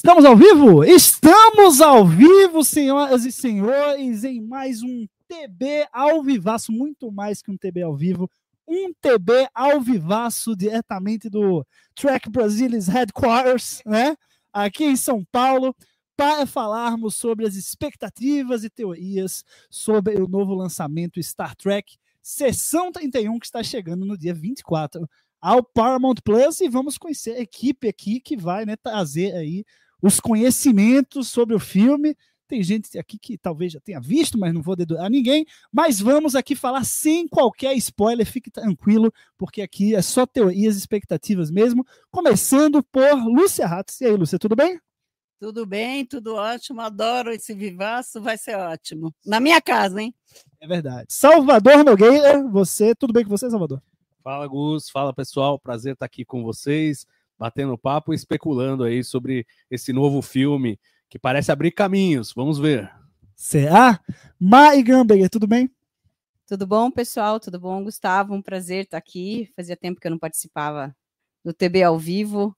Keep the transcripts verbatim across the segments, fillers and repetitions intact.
Estamos ao vivo? Estamos ao vivo, senhoras e senhores, em mais um T B ao vivaço, muito mais que um T B ao vivo, um T B ao vivaço diretamente do Trek Brasilis Headquarters, né? Aqui em São Paulo, para falarmos sobre as expectativas e teorias sobre o novo lançamento Star Trek Sessão trinta e um, que está chegando no dia vinte e quatro ao Paramount Plus, e vamos conhecer a equipe aqui que vai, né, trazer aí os conhecimentos sobre o filme. Tem gente aqui que talvez já tenha visto, mas não vou dedurar ninguém, mas vamos aqui falar sem qualquer spoiler, fique tranquilo, porque aqui é só teorias e expectativas mesmo, começando por Lúcia Ratz. E aí, Lúcia, tudo bem? Tudo bem, tudo ótimo, adoro esse vivaço, vai ser ótimo. Na minha casa, hein? É verdade. Salvador Nogueira, você, tudo bem com você, Salvador? Fala, Gus, fala, pessoal, prazer estar aqui com vocês, batendo papo e especulando aí sobre esse novo filme que parece abrir caminhos, vamos ver. Será? Mai Gamberger, tudo bem? Tudo bom, pessoal? Tudo bom, Gustavo? Um prazer estar aqui. Fazia tempo que eu não participava do T B ao vivo.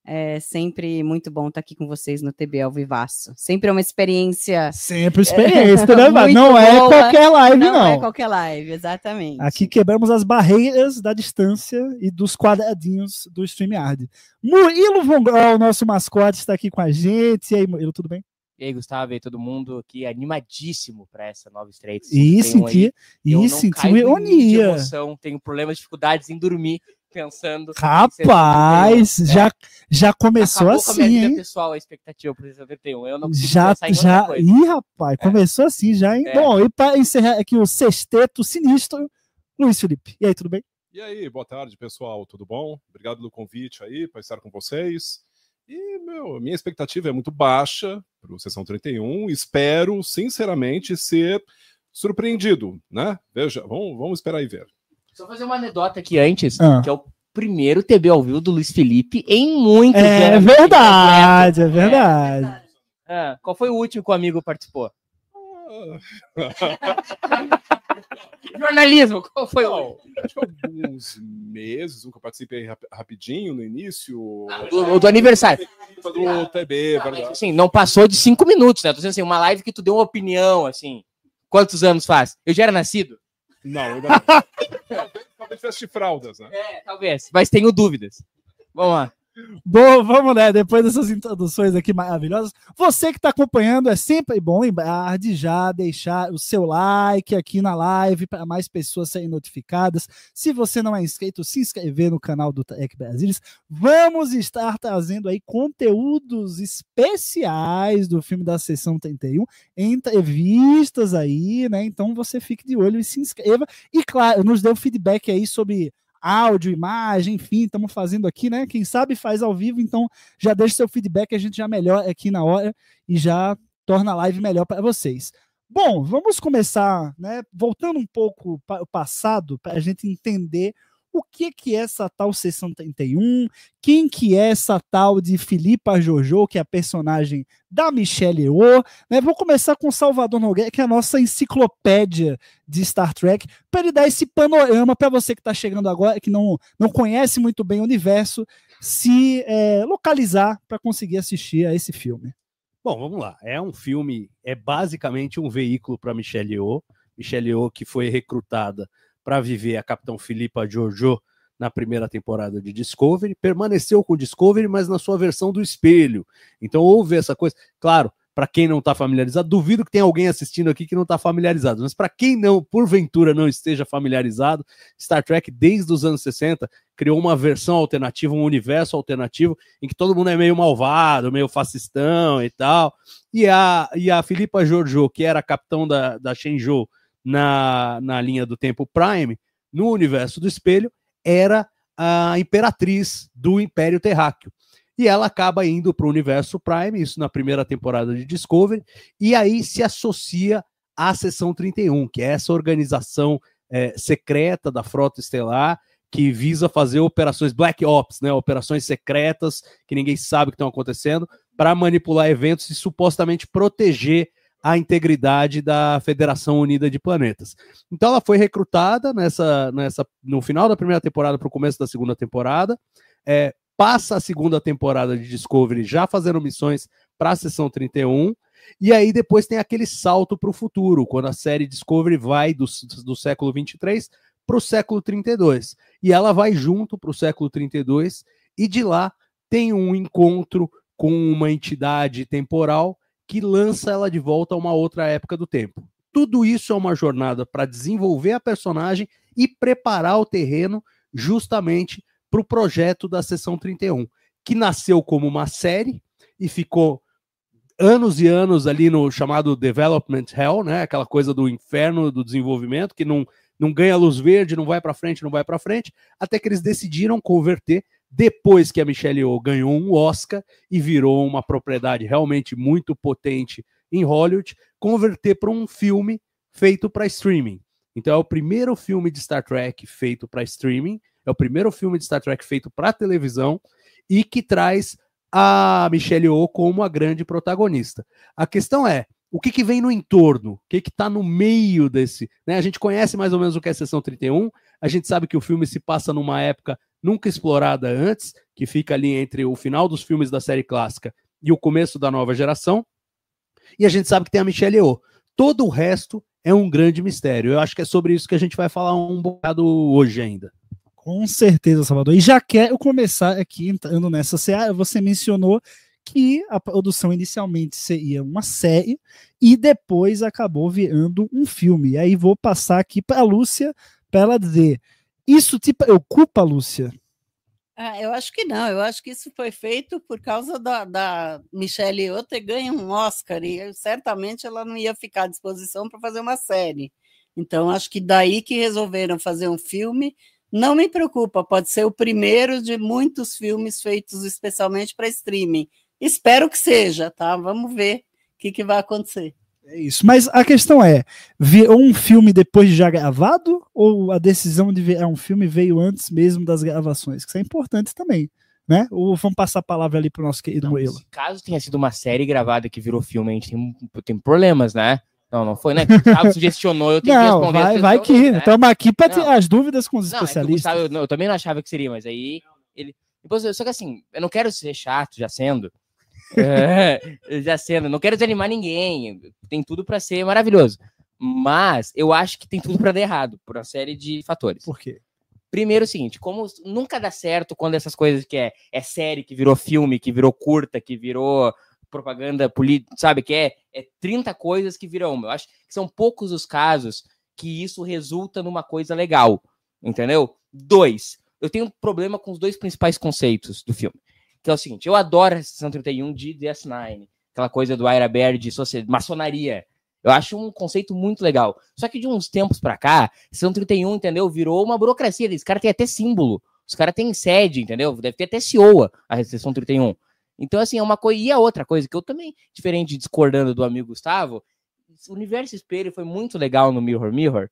É sempre muito bom estar aqui com vocês no T B ao vivaço. Sempre é uma experiência... Sempre experiência, né? Muito Não é boa. qualquer live, não. Não é qualquer live, exatamente. Aqui quebramos as barreiras da distância e dos quadradinhos do StreamYard. Murilo Von Grol, nosso mascote, está aqui com a gente. E aí, Murilo, tudo bem? E aí, Gustavo, e aí, todo mundo aqui animadíssimo para essa nova estreia. E senti, e senti ironia. Emoção, tenho problemas, dificuldades em dormir, pensando... Rapaz, já, é. já começou Acabou assim, com a minha vida hein? pessoal, a expectativa para sessenta e um. Eu não consigo já, pensar em já, outra coisa. Ih, rapaz, é. começou assim já, hein? É. Bom, e para encerrar aqui o sexteto sinistro, Luiz Felipe. E aí, tudo bem? E aí, boa tarde, pessoal, tudo bom? Obrigado pelo convite aí, para estar com vocês. E, meu, minha expectativa é muito baixa para o Sessão trinta e um. Espero, sinceramente, ser surpreendido, né? Veja, vamos, vamos esperar e ver. Só fazer uma anedota aqui antes, ah. que é o primeiro T B ao vivo do Luiz Felipe em muitos é anos. Verdade, é verdade, é verdade. Ah, qual foi o último que o amigo participou? Jornalismo, qual foi Não, o acho que alguns meses, nunca participei rap rapidinho no início. Ah, do, do aniversário. Do T B, ah, verdade. Assim, não passou de cinco minutos, né? Tô dizendo assim, uma live que tu deu uma opinião, assim. Quantos anos faz? Eu já era nascido? Não, ainda não. talvez, talvez tivesse fraldas, né? É, talvez, mas tenho dúvidas. Vamos lá. Bom, vamos né, depois dessas introduções aqui maravilhosas, você que está acompanhando, é sempre bom lembrar de já deixar o seu like aqui na live para mais pessoas serem notificadas. Se você não é inscrito, se inscrever no canal do Trek Brasilis. Vamos estar trazendo aí conteúdos especiais do filme da Sessão trinta e um, entrevistas aí, né? Então você fique de olho e se inscreva. E claro, nos dê um feedback aí sobre áudio, imagem, enfim, estamos fazendo aqui, né? Quem sabe faz ao vivo, então já deixa seu feedback, a gente já melhora aqui na hora e já torna a live melhor para vocês. Bom, vamos começar, né? Voltando um pouco para o passado, para a gente entender o que, que é essa tal Sessão trinta e um, quem que é essa tal de Philippa Georgiou, que é a personagem da Michelle Yeoh, né? Vou começar com o Salvador Nogueira, que é a nossa enciclopédia de Star Trek, para ele dar esse panorama para você que está chegando agora, que não, não conhece muito bem o universo, se é, localizar para conseguir assistir a esse filme. Bom, vamos lá. É um filme, é basicamente um veículo para Michelle Yeoh, Michelle Yeoh que foi recrutada para viver a Capitão Philippa Georgiou na primeira temporada de Discovery, permaneceu com Discovery, mas na sua versão do espelho. Então houve essa coisa. Claro, para quem não está familiarizado, duvido que tenha alguém assistindo aqui que não está familiarizado, mas para quem não, porventura, não esteja familiarizado, Star Trek, desde os anos sessenta, criou uma versão alternativa, um universo alternativo, em que todo mundo é meio malvado, meio fascistão e tal. E a, e a Philippa Georgiou, que era a capitão da, da Shenzhou, Na, na linha do tempo Prime, no universo do espelho, era a imperatriz do Império Terráqueo. E ela acaba indo para o universo Prime, isso na primeira temporada de Discovery, e aí se associa à Seção trinta e um, que é essa organização é, secreta da Frota Estelar, que visa fazer operações Black Ops, né, operações secretas, que ninguém sabe o que estão acontecendo, para manipular eventos e supostamente proteger a integridade da Federação Unida de Planetas. Então ela foi recrutada nessa, nessa, no final da primeira temporada para o começo da segunda temporada, é, passa a segunda temporada de Discovery já fazendo missões para a Seção trinta e um, e aí depois tem aquele salto para o futuro, quando a série Discovery vai do, do século vinte e três para o século trinta e dois. E ela vai junto para o século trinta e dois, e de lá tem um encontro com uma entidade temporal que lança ela de volta a uma outra época do tempo. Tudo isso é uma jornada para desenvolver a personagem e preparar o terreno justamente para o projeto da Seção trinta e um, que nasceu como uma série e ficou anos e anos ali no chamado Development Hell, né? Aquela coisa do inferno do desenvolvimento, que não, não ganha luz verde, não vai para frente, não vai para frente, até que eles decidiram converter, depois que a Michelle Yeoh ganhou um Oscar e virou uma propriedade realmente muito potente em Hollywood, converter para um filme feito para streaming. Então é o primeiro filme de Star Trek feito para streaming, é o primeiro filme de Star Trek feito para televisão e que traz a Michelle Yeoh como a grande protagonista. A questão é, o que, que vem no entorno? O que está no meio desse... Né? A gente conhece mais ou menos o que é a Seção trinta e um, a gente sabe que o filme se passa numa época nunca explorada antes, que fica ali entre o final dos filmes da série clássica e o começo da nova geração, e a gente sabe que tem a Michelle Yeoh. Todo o resto é um grande mistério. Eu acho que é sobre isso que a gente vai falar um bocado hoje ainda. Com certeza, Salvador. E já quero começar aqui entrando nessa seara. Você mencionou que a produção inicialmente seria uma série e depois acabou virando um filme. E aí vou passar aqui para a Lúcia para ela dizer: isso te preocupa, Lúcia? Ah, eu acho que não, eu acho que isso foi feito por causa da, da Michelle Yeoh ter ganho um Oscar e certamente ela não ia ficar à disposição para fazer uma série. Então acho que daí que resolveram fazer um filme. Não me preocupa, pode ser o primeiro de muitos filmes feitos especialmente para streaming. Espero que seja, tá? Vamos ver o que, que vai acontecer. É isso. Mas a questão é, virou um filme depois de já gravado ou a decisão de virar um filme veio antes mesmo das gravações? Isso é importante também, né? Ou vamos passar a palavra ali para o nosso querido Moelo? Caso tenha sido uma série gravada que virou filme, a gente tem, tem problemas, né? Não, não foi, né? O Gustavo sugestionou, eu tenho não, que responder. Vai, vai que, né? Estamos aqui para ter as dúvidas com os não, especialistas. É Gustavo, eu, eu também não achava que seria, mas aí ele... Depois, só que assim, eu não quero ser chato, já sendo... É, já sendo, não quero desanimar ninguém, tem tudo para ser maravilhoso, mas eu acho que tem tudo para dar errado por uma série de fatores. Por quê? Primeiro, o seguinte, como nunca dá certo quando essas coisas que é, é série, que virou filme, que virou curta, que virou propaganda política, sabe, que é, é trinta coisas que viram uma. Eu acho que são poucos os casos que isso resulta numa coisa legal, entendeu? Dois, eu tenho um problema com os dois principais conceitos do filme. Que é o seguinte, eu adoro a Seção trinta e um de D S nove, aquela coisa do Ira Bear de maçonaria. Eu acho um conceito muito legal. Só que de uns tempos pra cá, Seção trinta e um, entendeu? Virou uma burocracia. Os caras têm até símbolo. Os caras têm sede, entendeu? Deve ter até C E O a Seção trinta e um. Então, assim, é uma coisa... E a outra coisa que eu também, diferente de discordando do amigo Gustavo, o Universo Espelho foi muito legal no Mirror Mirror,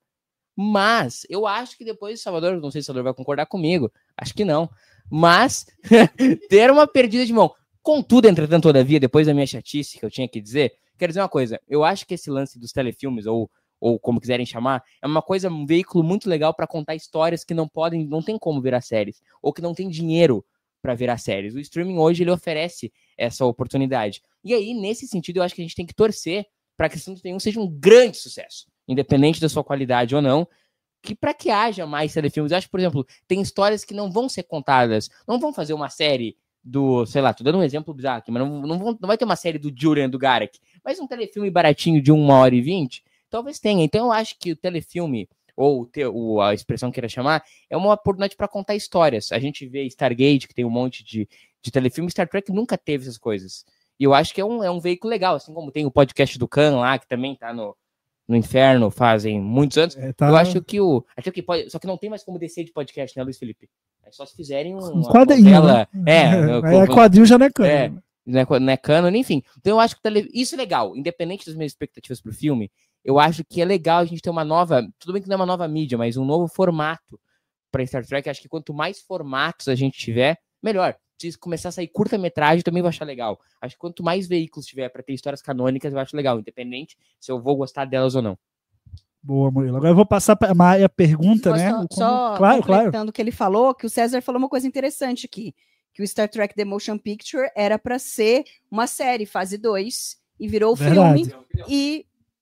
mas eu acho que depois, Salvador, não sei se o Salvador vai concordar comigo, acho que não, mas ter uma perdida de mão. Contudo, entretanto, todavia, depois da minha chatice que eu tinha que dizer, quero dizer uma coisa, eu acho que esse lance dos telefilmes, ou, ou como quiserem chamar, é uma coisa, um veículo muito legal para contar histórias que não podem, não tem como virar séries, ou que não tem dinheiro para virar séries. O streaming hoje, ele oferece essa oportunidade. E aí, nesse sentido, eu acho que a gente tem que torcer para que a Seção trinta e um seja um grande sucesso, independente da sua qualidade ou não, que para que haja mais telefilmes. Eu acho que, por exemplo, tem histórias que não vão ser contadas, não vão fazer uma série do, sei lá, tô dando um exemplo bizarro aqui, mas não, não, vão, não vai ter uma série do Julian do Garak, mas um telefilme baratinho de uma hora e vinte, talvez tenha. Então eu acho que o telefilme, ou, te, ou a expressão que queira chamar, é uma oportunidade para contar histórias. A gente vê Stargate, que tem um monte de, de telefilme, Star Trek nunca teve essas coisas. E eu acho que é um, é um veículo legal, assim como tem o podcast do Khan lá, que também tá no, no inferno fazem muitos anos. É, tá... Eu acho que o... Acho que pode, só que não tem mais como descer de podcast, né, Luiz Felipe? É só se fizerem um, uma novela... Né? É, é, é quadril já não é cano. É, não é, não é cano, enfim. Então eu acho que tele... isso é legal. Independente das minhas expectativas pro filme, eu acho que é legal a gente ter uma nova... Tudo bem que não é uma nova mídia, mas um novo formato para Star Trek. Acho que quanto mais formatos a gente tiver, melhor. Se começar a sair curta-metragem, também vou achar legal. Acho que quanto mais veículos tiver para ter histórias canônicas, eu acho legal, independente se eu vou gostar delas ou não. Boa, Murilo. Agora eu vou passar para a Maia pergunta, só, né? Só, Como... só claro, completando claro. o que ele falou, que o César falou uma coisa interessante aqui, que o Star Trek The Motion Picture era para ser uma série, fase dois, e virou Verdade. filme, e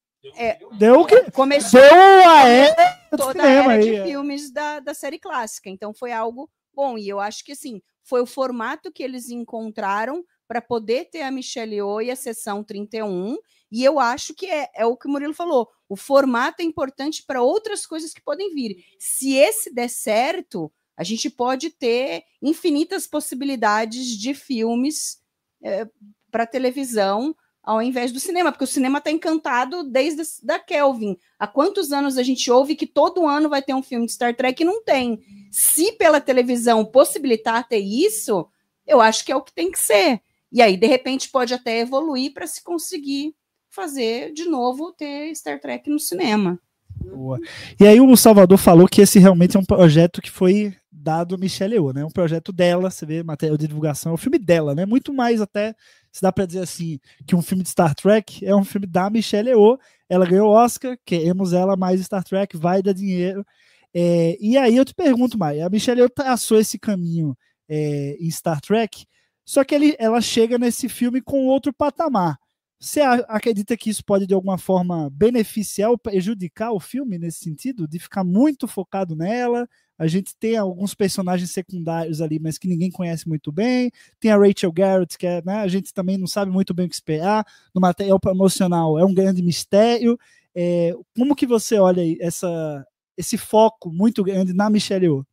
é, Deu o que? começou Deu a era do toda a cinema era aí. de é. filmes da, da série clássica. Então foi algo bom. E eu acho que assim, foi o formato que eles encontraram para poder ter a Michelle Yeoh e a sessão trinta e um. E eu acho que é, é o que o Murilo falou. O formato é importante para outras coisas que podem vir. Se esse der certo, a gente pode ter infinitas possibilidades de filmes é, para televisão ao invés do cinema, porque o cinema está encantado desde a, da Kelvin. Há quantos anos a gente ouve que todo ano vai ter um filme de Star Trek e não tem? Se pela televisão possibilitar ter isso, eu acho que é o que tem que ser. E aí, de repente, pode até evoluir para se conseguir fazer de novo ter Star Trek no cinema. Boa. E aí o Salvador falou que esse realmente é um projeto que foi dado Michelle Yeoh, né? Um projeto dela, você vê material de divulgação, é um filme dela, né? Muito mais até, se dá para dizer assim, que um filme de Star Trek é um filme da Michelle Yeoh. Ela ganhou Oscar, queremos ela, mais Star Trek, vai dar dinheiro. É, e aí eu te pergunto, Maia, a Michelle Yeoh traçou esse caminho é, em Star Trek, só que ele, ela chega nesse filme com outro patamar. Você acredita que isso pode, de alguma forma, beneficiar ou prejudicar o filme nesse sentido? De ficar muito focado nela? A gente tem alguns personagens secundários ali, mas que ninguém conhece muito bem. Tem a Rachel Garrett, que é, né, a gente também não sabe muito bem o que esperar. No material promocional é um grande mistério. É, como que você olha aí essa, esse foco muito grande na Michelle Yeoh?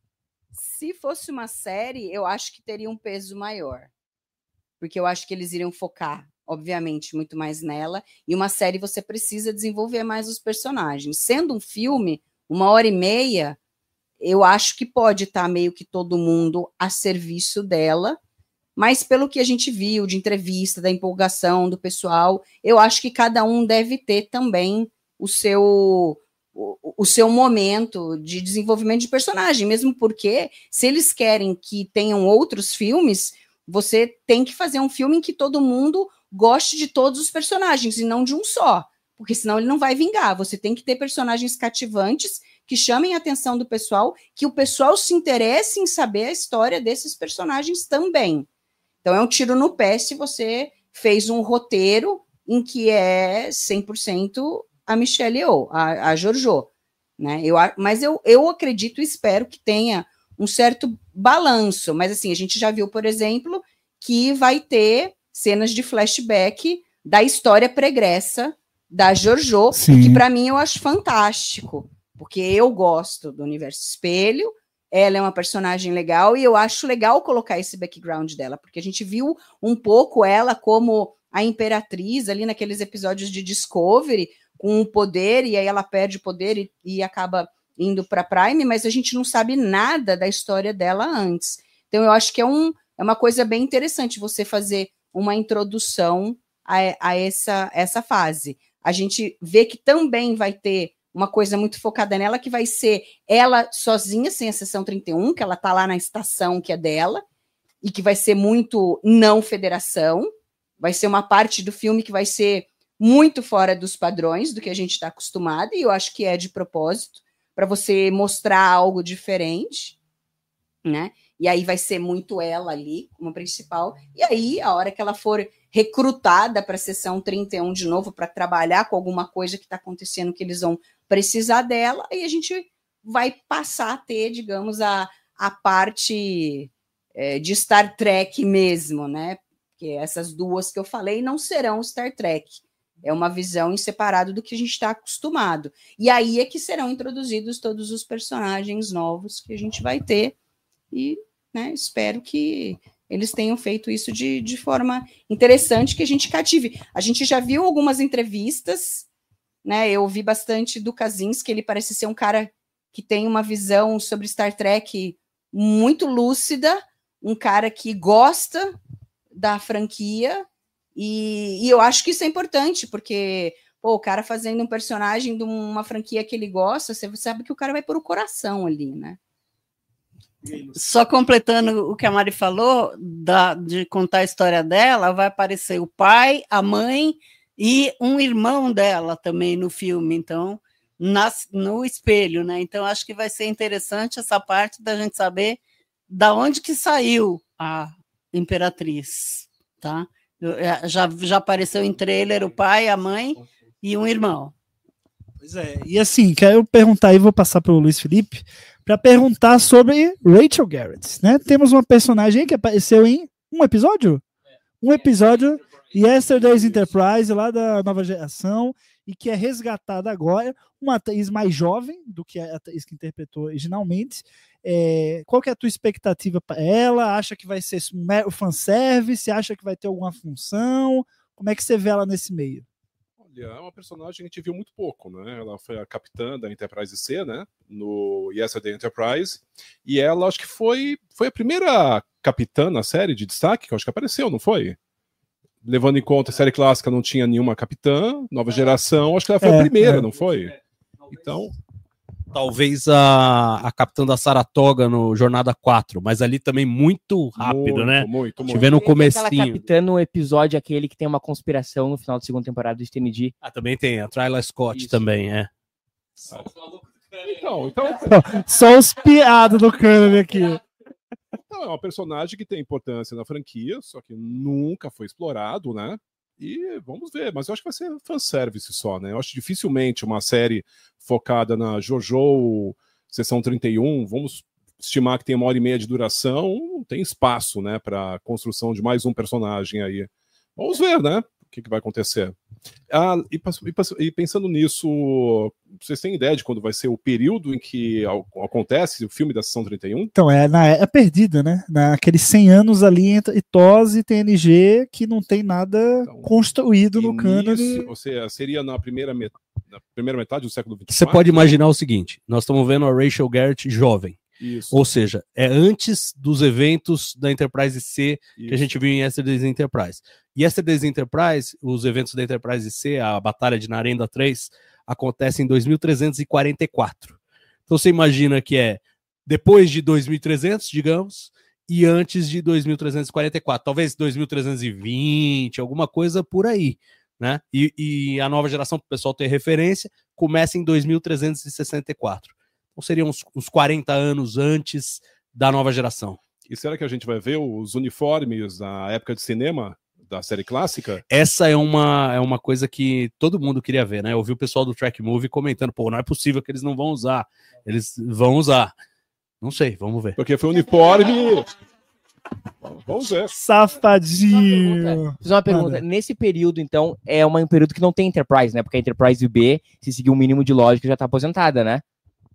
Se fosse uma série, eu acho que teria um peso maior. Porque eu acho que eles iriam focar, obviamente, muito mais nela. E uma série você precisa desenvolver mais os personagens. Sendo um filme, uma hora e meia, eu acho que pode estar meio que todo mundo a serviço dela. Mas pelo que a gente viu de entrevista, da empolgação do pessoal, eu acho que cada um deve ter também o seu, o, o seu momento de desenvolvimento de personagem. Mesmo porque, se eles querem que tenham outros filmes, você tem que fazer um filme em que todo mundo goste de todos os personagens e não de um só, porque senão ele não vai vingar. Você tem que ter personagens cativantes que chamem a atenção do pessoal, que o pessoal se interesse em saber a história desses personagens também. Então é um tiro no pé se você fez um roteiro em que é cem por cento a Michelle Yeoh, a, a Georgiou, né? Eu, mas eu, eu acredito e espero que tenha um certo balanço, mas assim, a gente já viu, por exemplo, que vai ter cenas de flashback da história pregressa da Georgiou, que para mim eu acho fantástico, porque eu gosto do Universo Espelho, ela é uma personagem legal e eu acho legal colocar esse background dela, porque a gente viu um pouco ela como a Imperatriz ali naqueles episódios de Discovery, com o poder, e aí ela perde o poder e, e acaba indo para Prime, mas a gente não sabe nada da história dela antes. Então eu acho que é, um, é uma coisa bem interessante você fazer uma introdução a, a essa, essa fase. A gente vê que também vai ter uma coisa muito focada nela, que vai ser ela sozinha, sem a sessão trinta e um, que ela está lá na estação que é dela, e que vai ser muito não federação, vai ser uma parte do filme que vai ser muito fora dos padrões do que a gente está acostumado, e eu acho que é de propósito, para você mostrar algo diferente, né? E aí vai ser muito ela ali, como principal. E aí, a hora que ela for recrutada para a sessão trinta e um de novo, para trabalhar com alguma coisa que está acontecendo, que eles vão precisar dela, aí a gente vai passar a ter, digamos, a, a parte é, de Star Trek mesmo, né? Porque essas duas que eu falei não serão Star Trek. É uma visão em separado do que a gente está acostumado. E aí é que serão introduzidos todos os personagens novos que a gente vai ter. E, né, espero que eles tenham feito isso de, de forma interessante, que a gente cative. A gente já viu algumas entrevistas, né? Eu ouvi bastante do Kaczynski, ele parece ser um cara que tem uma visão sobre Star Trek muito lúcida, um cara que gosta da franquia. E, e eu acho que isso é importante, porque pô, o cara fazendo um personagem de uma franquia que ele gosta, você sabe que o cara vai pôr o coração ali, né? Só completando o que a Mari falou, da, de contar a história dela, vai aparecer o pai, a mãe e um irmão dela também no filme, então, nas, no espelho, né? Então, acho que vai ser interessante essa parte da gente saber da onde que saiu a Imperatriz, tá? Eu- é, já, já apareceu em trailer o pai, a mãe e um irmão. Pois é, e assim, quero perguntar aí, vou passar para o Luiz Felipe, para perguntar sobre Rachel Garrett, né? Temos uma personagem que apareceu em um episódio? Um episódio, Yesterday's Enterprise, lá da nova geração, e que é resgatada agora, uma atriz mais jovem do que a atriz que interpretou originalmente. É, qual que é a tua expectativa para ela? Acha que vai ser um mero fanservice? Acha que vai ter alguma função? Como é que você vê ela nesse meio? Olha, é uma personagem que a gente viu muito pouco, né? Ela foi a capitã da Enterprise C, né? No Yesterday Enterprise. E ela, acho que foi, foi a primeira capitã na série de destaque, que eu acho que apareceu, não foi? Levando em conta a série clássica não tinha nenhuma capitã, nova geração, acho que ela foi É, a primeira, é. não foi? Então, Talvez a, a capitã da Saratoga no Jornada quatro, mas ali também muito rápido, muito, né? Muito, muito. Tiver no Teve aquela comecinho. capitã no episódio aquele que tem uma conspiração no final da segunda temporada de T N G. Ah, também tem a Twyla Scott Isso. também, é. Então, então, Só os piados do cânone aqui. então, é uma personagem que tem importância na franquia, só que nunca foi explorado, né? E vamos ver, mas eu acho que vai ser fanservice só, né? Eu acho dificilmente uma série focada na JoJo Sessão trinta e um, vamos estimar que tem uma hora e meia de duração, não tem espaço, né, para construção de mais um personagem aí. Vamos ver, né? O que, que vai acontecer. Ah, e, e pensando nisso, vocês têm ideia de quando vai ser o período em que acontece o filme da Sessão trinta e um? Então, é na é perdida, né? Naqueles cem anos ali entre TOS e T N G que não tem nada Então, construído no Início, cânone. ou seja, seria na primeira, met... na primeira metade do século vinte e Você quatro? pode imaginar o seguinte: nós estamos vendo a Rachel Garrett jovem. Isso, Ou seja, é antes dos eventos da Enterprise C que isso. a gente viu em Yesterday's Enterprise. Yesterday's Enterprise, os eventos da Enterprise C, a Batalha de Narenda três, acontece em dois mil trezentos e quarenta e quatro. Então você imagina que é depois de dois mil e trezentos, digamos, e antes de dois mil trezentos e quarenta e quatro. Talvez dois mil trezentos e vinte, alguma coisa por aí, né? E, e a nova geração, para o pessoal ter referência, começa em dois mil trezentos e sessenta e quatro. Então seriam uns, uns quarenta anos antes da nova geração. E será que a gente vai ver os uniformes da época de cinema da série clássica? Essa é uma, é uma coisa que todo mundo queria ver, né? Eu vi o pessoal do Track Movie comentando, pô, não é possível que eles não vão usar. Eles vão usar. Não sei, vamos ver. Porque foi uniforme... Vamos ver. Safadinho. Fiz uma pergunta. Manda. Nesse período, então, é uma- um período que não tem Enterprise, né? Porque a Enterprise B, se seguir um mínimo de lógica, já tá aposentada, né?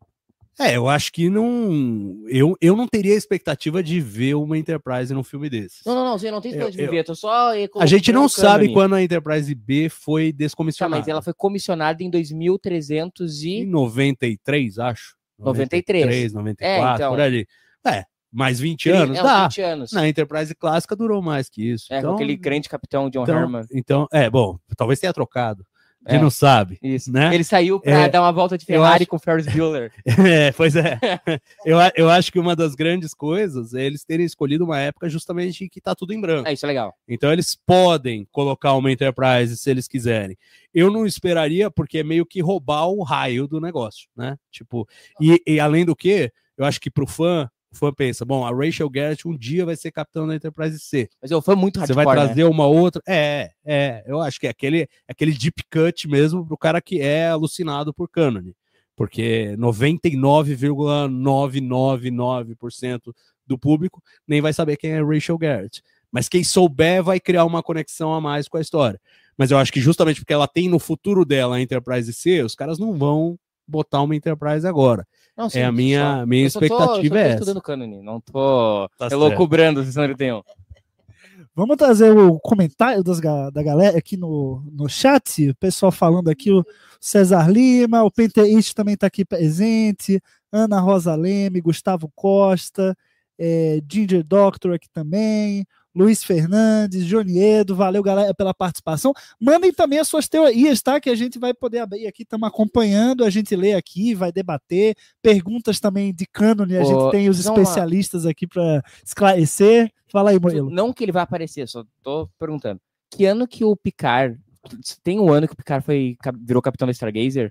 É, eu acho que não. Eu, eu não teria expectativa de ver uma Enterprise num filme desse. Não, não, não, você não tem Eu- de eu- ver, tô só... A gente não sabe quando. quando a Enterprise B foi Tá, descomissionada. mas ela foi comissionada em dois mil trezentos Em e... noventa e três, acho. noventa e três. noventa e quatro, É, então. por ali. É, mais vinte anos, É, uns dá. vinte anos. Na Enterprise clássica durou mais que isso. É, então, com aquele crente capitão John então, Herman. então, é, bom, talvez tenha trocado. A gente É. não sabe. Isso. né? Ele saiu pra É, dar uma volta de eu Ferrari acho- com o Ferris Bueller. É, pois é. Eu, a- eu acho que uma das grandes coisas é eles terem escolhido uma época justamente que tá tudo em branco. É, isso é legal. Então eles podem colocar uma Enterprise se eles quiserem. Eu não esperaria, porque é meio que roubar o raio do negócio, né? Tipo, e, e além do que, eu acho que pro fã, o fã pensa, bom, a Rachel Garrett um dia vai ser capitão da Enterprise C. Mas eu, foi muito Você hardcore, vai né? trazer uma outra. É, é. Eu acho que é aquele, aquele deep cut mesmo pro cara que é alucinado por cânone. Porque noventa e nove vírgula novecentos e noventa e nove por cento do público nem vai saber quem é Rachel Garrett. Mas quem souber vai criar uma conexão a mais com a história. Mas eu acho que justamente porque ela tem no futuro dela a Enterprise C, os caras não vão botar uma Enterprise agora. Não, sim, É a minha, só- minha eu só tô- expectativa eu só tô é essa. estudando cânone, não tô Tá elocubrando o sessão trinta e um. Vamos trazer o comentário das, ga- da galera aqui no, no chat. O pessoal falando aqui, o César Lima, o Penteist também está aqui presente, Ana Rosa Leme, Gustavo Costa, é, Ginger Doctor aqui também, Luiz Fernandes, Johnny Edo, valeu galera pela participação. Mandem também as suas teorias, tá? Que a gente vai poder abrir aqui, estamos acompanhando, a gente lê aqui, vai debater, perguntas também de cânone, a Ô, gente tem os só uma- especialistas aqui para esclarecer. Fala aí, Murilo. Não que ele vai aparecer, só tô perguntando. Que ano que o Picard... Tem um ano que o Picard foi, cap- virou capitão da Stargazer?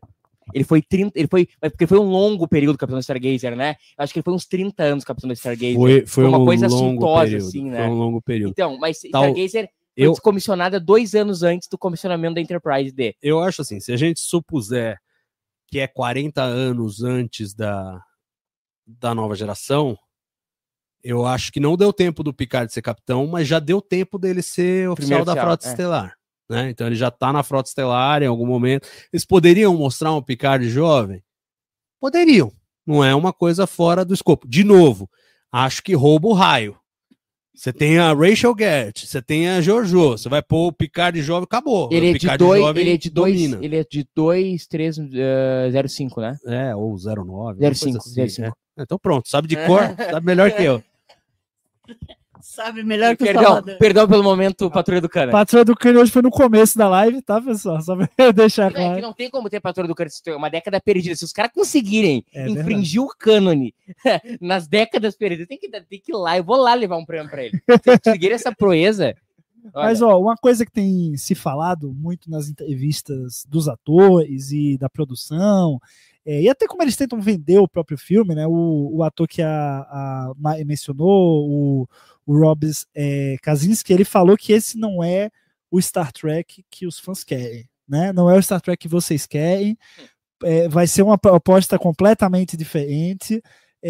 Ele foi trinta, ele foi, porque foi um longo período Capitão Stargazer, né? Eu acho que ele foi uns trinta anos Capitão Stargazer. Foi, foi, foi uma um coisa longo assintosa, período, assim, né? Foi um longo período. Então, mas Tal, Stargazer foi eu, descomissionada dois anos antes do comissionamento da Enterprise D. Eu acho assim, se a gente supuser que é quarenta anos antes da, da nova geração, eu acho que não deu tempo do Picard ser capitão, mas já deu tempo dele ser oficial da oficial, Frota é. Estelar. Né? Então ele já tá na Frota Estelar em algum momento. Eles poderiam mostrar um Picard jovem? Poderiam. Não é uma coisa fora do escopo. De novo, acho que rouba o raio. Você tem a Rachel Garrett, você tem a Jojo, você vai pôr o Picard jovem, acabou. Ele é, de Picard dois, jovem ele é de dois, domina. ele é de dois, três, zero cinco, né? É, ou zero nove. zero cinco, assim, zero cinco. É. Então pronto, sabe de cor, sabe melhor que eu. Sabe melhor que o Perdão, Salvador. perdão pelo momento, Patrulha do Cana. Patrulha do Cano hoje foi no começo da live, tá, pessoal? Só pra eu deixar É que claro. não tem como ter Patrulha do Cânone, é uma década perdida. Se os caras conseguirem É infringir o cânone nas décadas perdidas, tem que, tem que ir lá. Eu vou lá levar um prêmio pra ele. Se conseguirem essa proeza. Olha, Mas, ó, uma coisa que tem se falado muito nas entrevistas dos atores e da produção, é, e até como eles tentam vender o próprio filme, né? O, o ator que a, a Mai mencionou, o, o Rob é, Kaczynski, ele falou que esse não é o Star Trek que os fãs querem, né? Não é o Star Trek que vocês querem, é, vai ser uma proposta completamente diferente,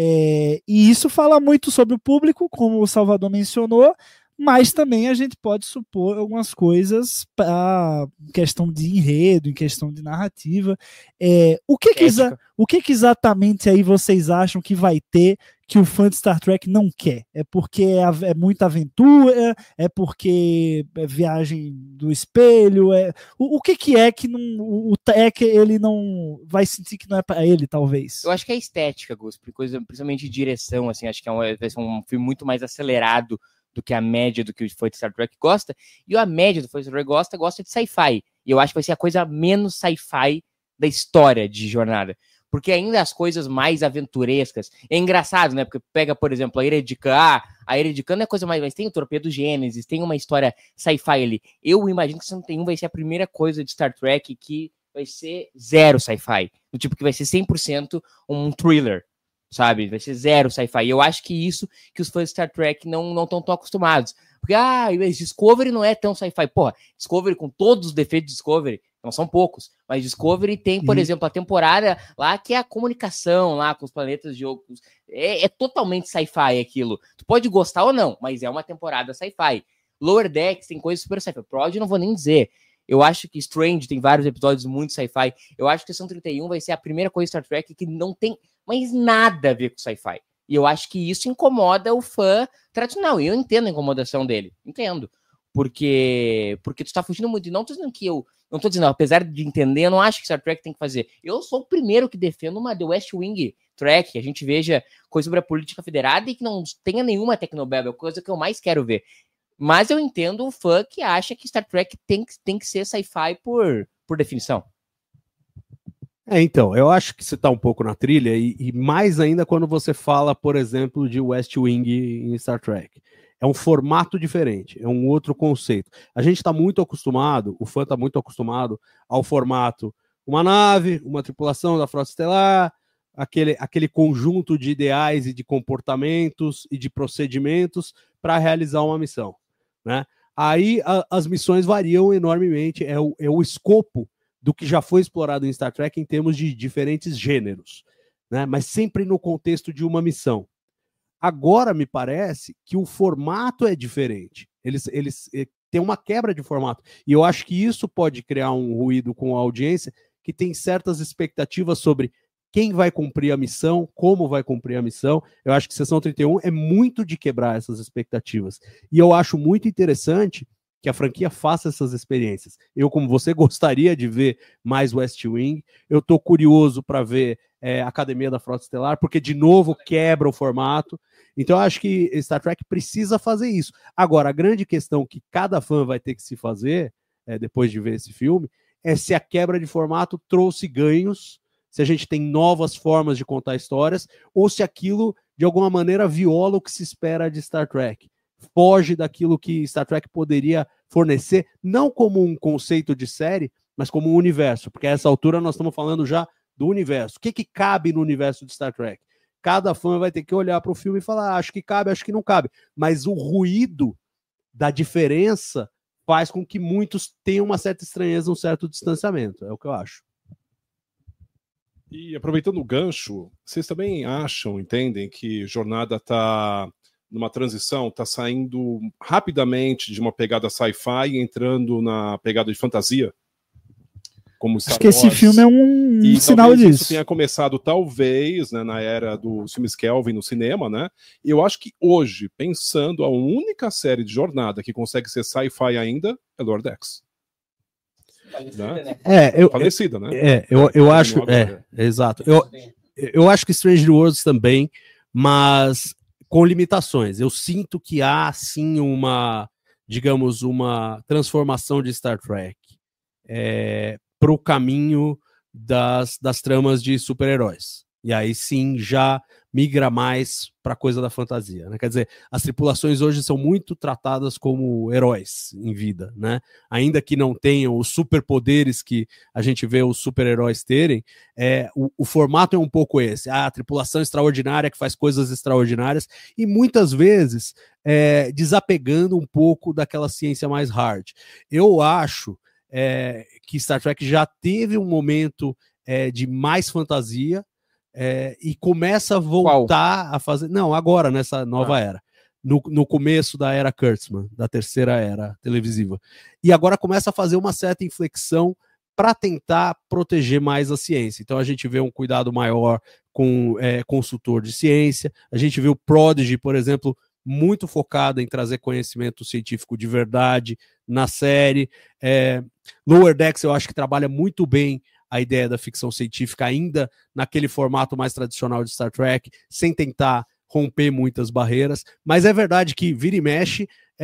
é, e isso fala muito sobre o público, como o Salvador mencionou, mas também a gente pode supor algumas coisas para questão de enredo, em questão de narrativa. É, o que, que, exa o que, que exatamente aí vocês acham que vai ter que o fã de Star Trek não quer? É porque é, é muita aventura? É porque é viagem do espelho? É, o, o que, que é que não, o, o Trek ele não vai sentir que não é para ele, talvez? eu acho que é estética, Gus, coisa, principalmente de direção, assim, acho que é um, vai ser um filme muito mais acelerado do que a média do que o fã de Star Trek gosta, e a média do fã de Star Trek gosta, gosta de sci-fi, e eu acho que vai ser a coisa menos sci-fi da história de Jornada, porque ainda as coisas mais aventurescas, é engraçado, né, porque pega, por exemplo, a Ilha de Khan, ah, a Ilha de Khan não é coisa mais, mas tem o Torpedo Gênesis, tem uma história sci-fi ali, eu imagino que o trinta e um vai ser a primeira coisa de Star Trek que vai ser zero sci-fi, do tipo que vai ser cem por cento um thriller, sabe? Vai ser zero sci-fi. E eu acho que isso que os fãs de Star Trek não não estão tão acostumados. Porque, ah, Discovery não é tão sci-fi. Porra, Discovery, com todos os defeitos de Discovery, não são poucos, mas Discovery tem, por Sim. exemplo, a temporada lá que é a comunicação lá com os planetas de outros. É, é totalmente sci-fi aquilo. Tu pode gostar ou não, mas é uma temporada sci-fi. Lower Decks tem coisas super sci-fi. Prod não vou nem dizer. Eu acho que Strange tem vários episódios muito sci-fi. Eu acho que Sessão trinta e um vai ser a primeira coisa de Star Trek que não tem mais nada a ver com sci-fi. E eu acho que isso incomoda o fã tradicional. E eu entendo a incomodação dele. Entendo. Porque, porque tu tá fugindo muito. E não tô dizendo que eu... Não tô dizendo, apesar de entender, eu não acho que Star Trek tem que fazer. Eu sou o primeiro que defendo uma The West Wing Trek, que a gente veja coisa sobre a política federada e que não tenha nenhuma Tecnobabble, coisa que eu mais quero ver. Mas eu entendo o fã que acha que Star Trek tem, tem que ser sci-fi por, por definição. É, então, eu acho que você está um pouco na trilha, e, e mais ainda quando você fala, por exemplo, de West Wing em Star Trek. É um formato diferente, é um outro conceito. A gente está muito acostumado, o fã está muito acostumado ao formato uma nave, uma tripulação da Frota Estelar, aquele, aquele conjunto de ideais e de comportamentos e de procedimentos para realizar uma missão, né? Aí a, as missões variam enormemente, é o, é o escopo do que já foi explorado em Star Trek em termos de diferentes gêneros, né? Mas sempre no contexto de uma missão. Agora me parece que o formato é diferente. Eles, eles têm uma quebra de formato. E eu acho que isso pode criar um ruído com a audiência que tem certas expectativas sobre quem vai cumprir a missão, como vai cumprir a missão. Eu acho que Sessão trinta e um é muito de quebrar essas expectativas. E eu acho muito interessante que a franquia faça essas experiências. Eu, como você, gostaria de ver mais West Wing. Eu estou curioso para ver é, Academia da Frota Estelar, porque, de novo, quebra o formato. Então, eu acho que Star Trek precisa fazer isso. Agora, a grande questão que cada fã vai ter que se fazer, é, depois de ver esse filme, é se a quebra de formato trouxe ganhos, se a gente tem novas formas de contar histórias, ou se aquilo, de alguma maneira, viola o que se espera de Star Trek. Foge daquilo que Star Trek poderia fornecer, não como um conceito de série, mas como um universo, porque a essa altura nós estamos falando já do universo. O que, que cabe no universo de Star Trek? Cada fã vai ter que olhar para o filme e falar, ah, acho que cabe, acho que não cabe. Mas o ruído da diferença faz com que muitos tenham uma certa estranheza, um certo distanciamento. É o que eu acho. E aproveitando o gancho, vocês também acham, entendem, que Jornada está numa transição, está saindo rapidamente de uma pegada sci-fi e entrando na pegada de fantasia? Como Star Acho que esse Wars. filme é um E sinal talvez disso. Isso tenha começado, talvez, né, na era dos filmes Kelvin no cinema, né? E eu acho que hoje, pensando, a única série de Jornada que consegue ser sci-fi ainda é Lower Decks. Falecida, né? É, eu, Falecida, né? é, eu, eu acho. Agora. É, exato. Eu, eu acho que Strange Worlds também, mas com limitações. Eu sinto que há, sim, uma, digamos, uma transformação de Star Trek é, para o caminho das, das tramas de super-heróis. E aí, sim, já migra mais para a coisa da fantasia, né? Quer dizer, as tripulações hoje são muito tratadas como heróis em vida, né? Ainda que não tenham os superpoderes que a gente vê os super-heróis terem, é, o, o formato é um pouco esse. Ah, a tripulação extraordinária que faz coisas extraordinárias e muitas vezes é, desapegando um pouco daquela ciência mais hard. Eu acho é, que Star Trek já teve um momento é, de mais fantasia, É, e começa a voltar Qual? a fazer. Não, agora, nessa nova ah. era. No, no começo da era Kurtzman, da terceira era televisiva. E agora começa a fazer uma certa inflexão para tentar proteger mais a ciência. Então a gente vê um cuidado maior com é, consultor de ciência. A gente vê o Prodigy, por exemplo, muito focado em trazer conhecimento científico de verdade na série. É, Lower Decks eu acho que trabalha muito bem a ideia da ficção científica ainda naquele formato mais tradicional de Star Trek, sem tentar romper muitas barreiras, mas é verdade que vira e mexe,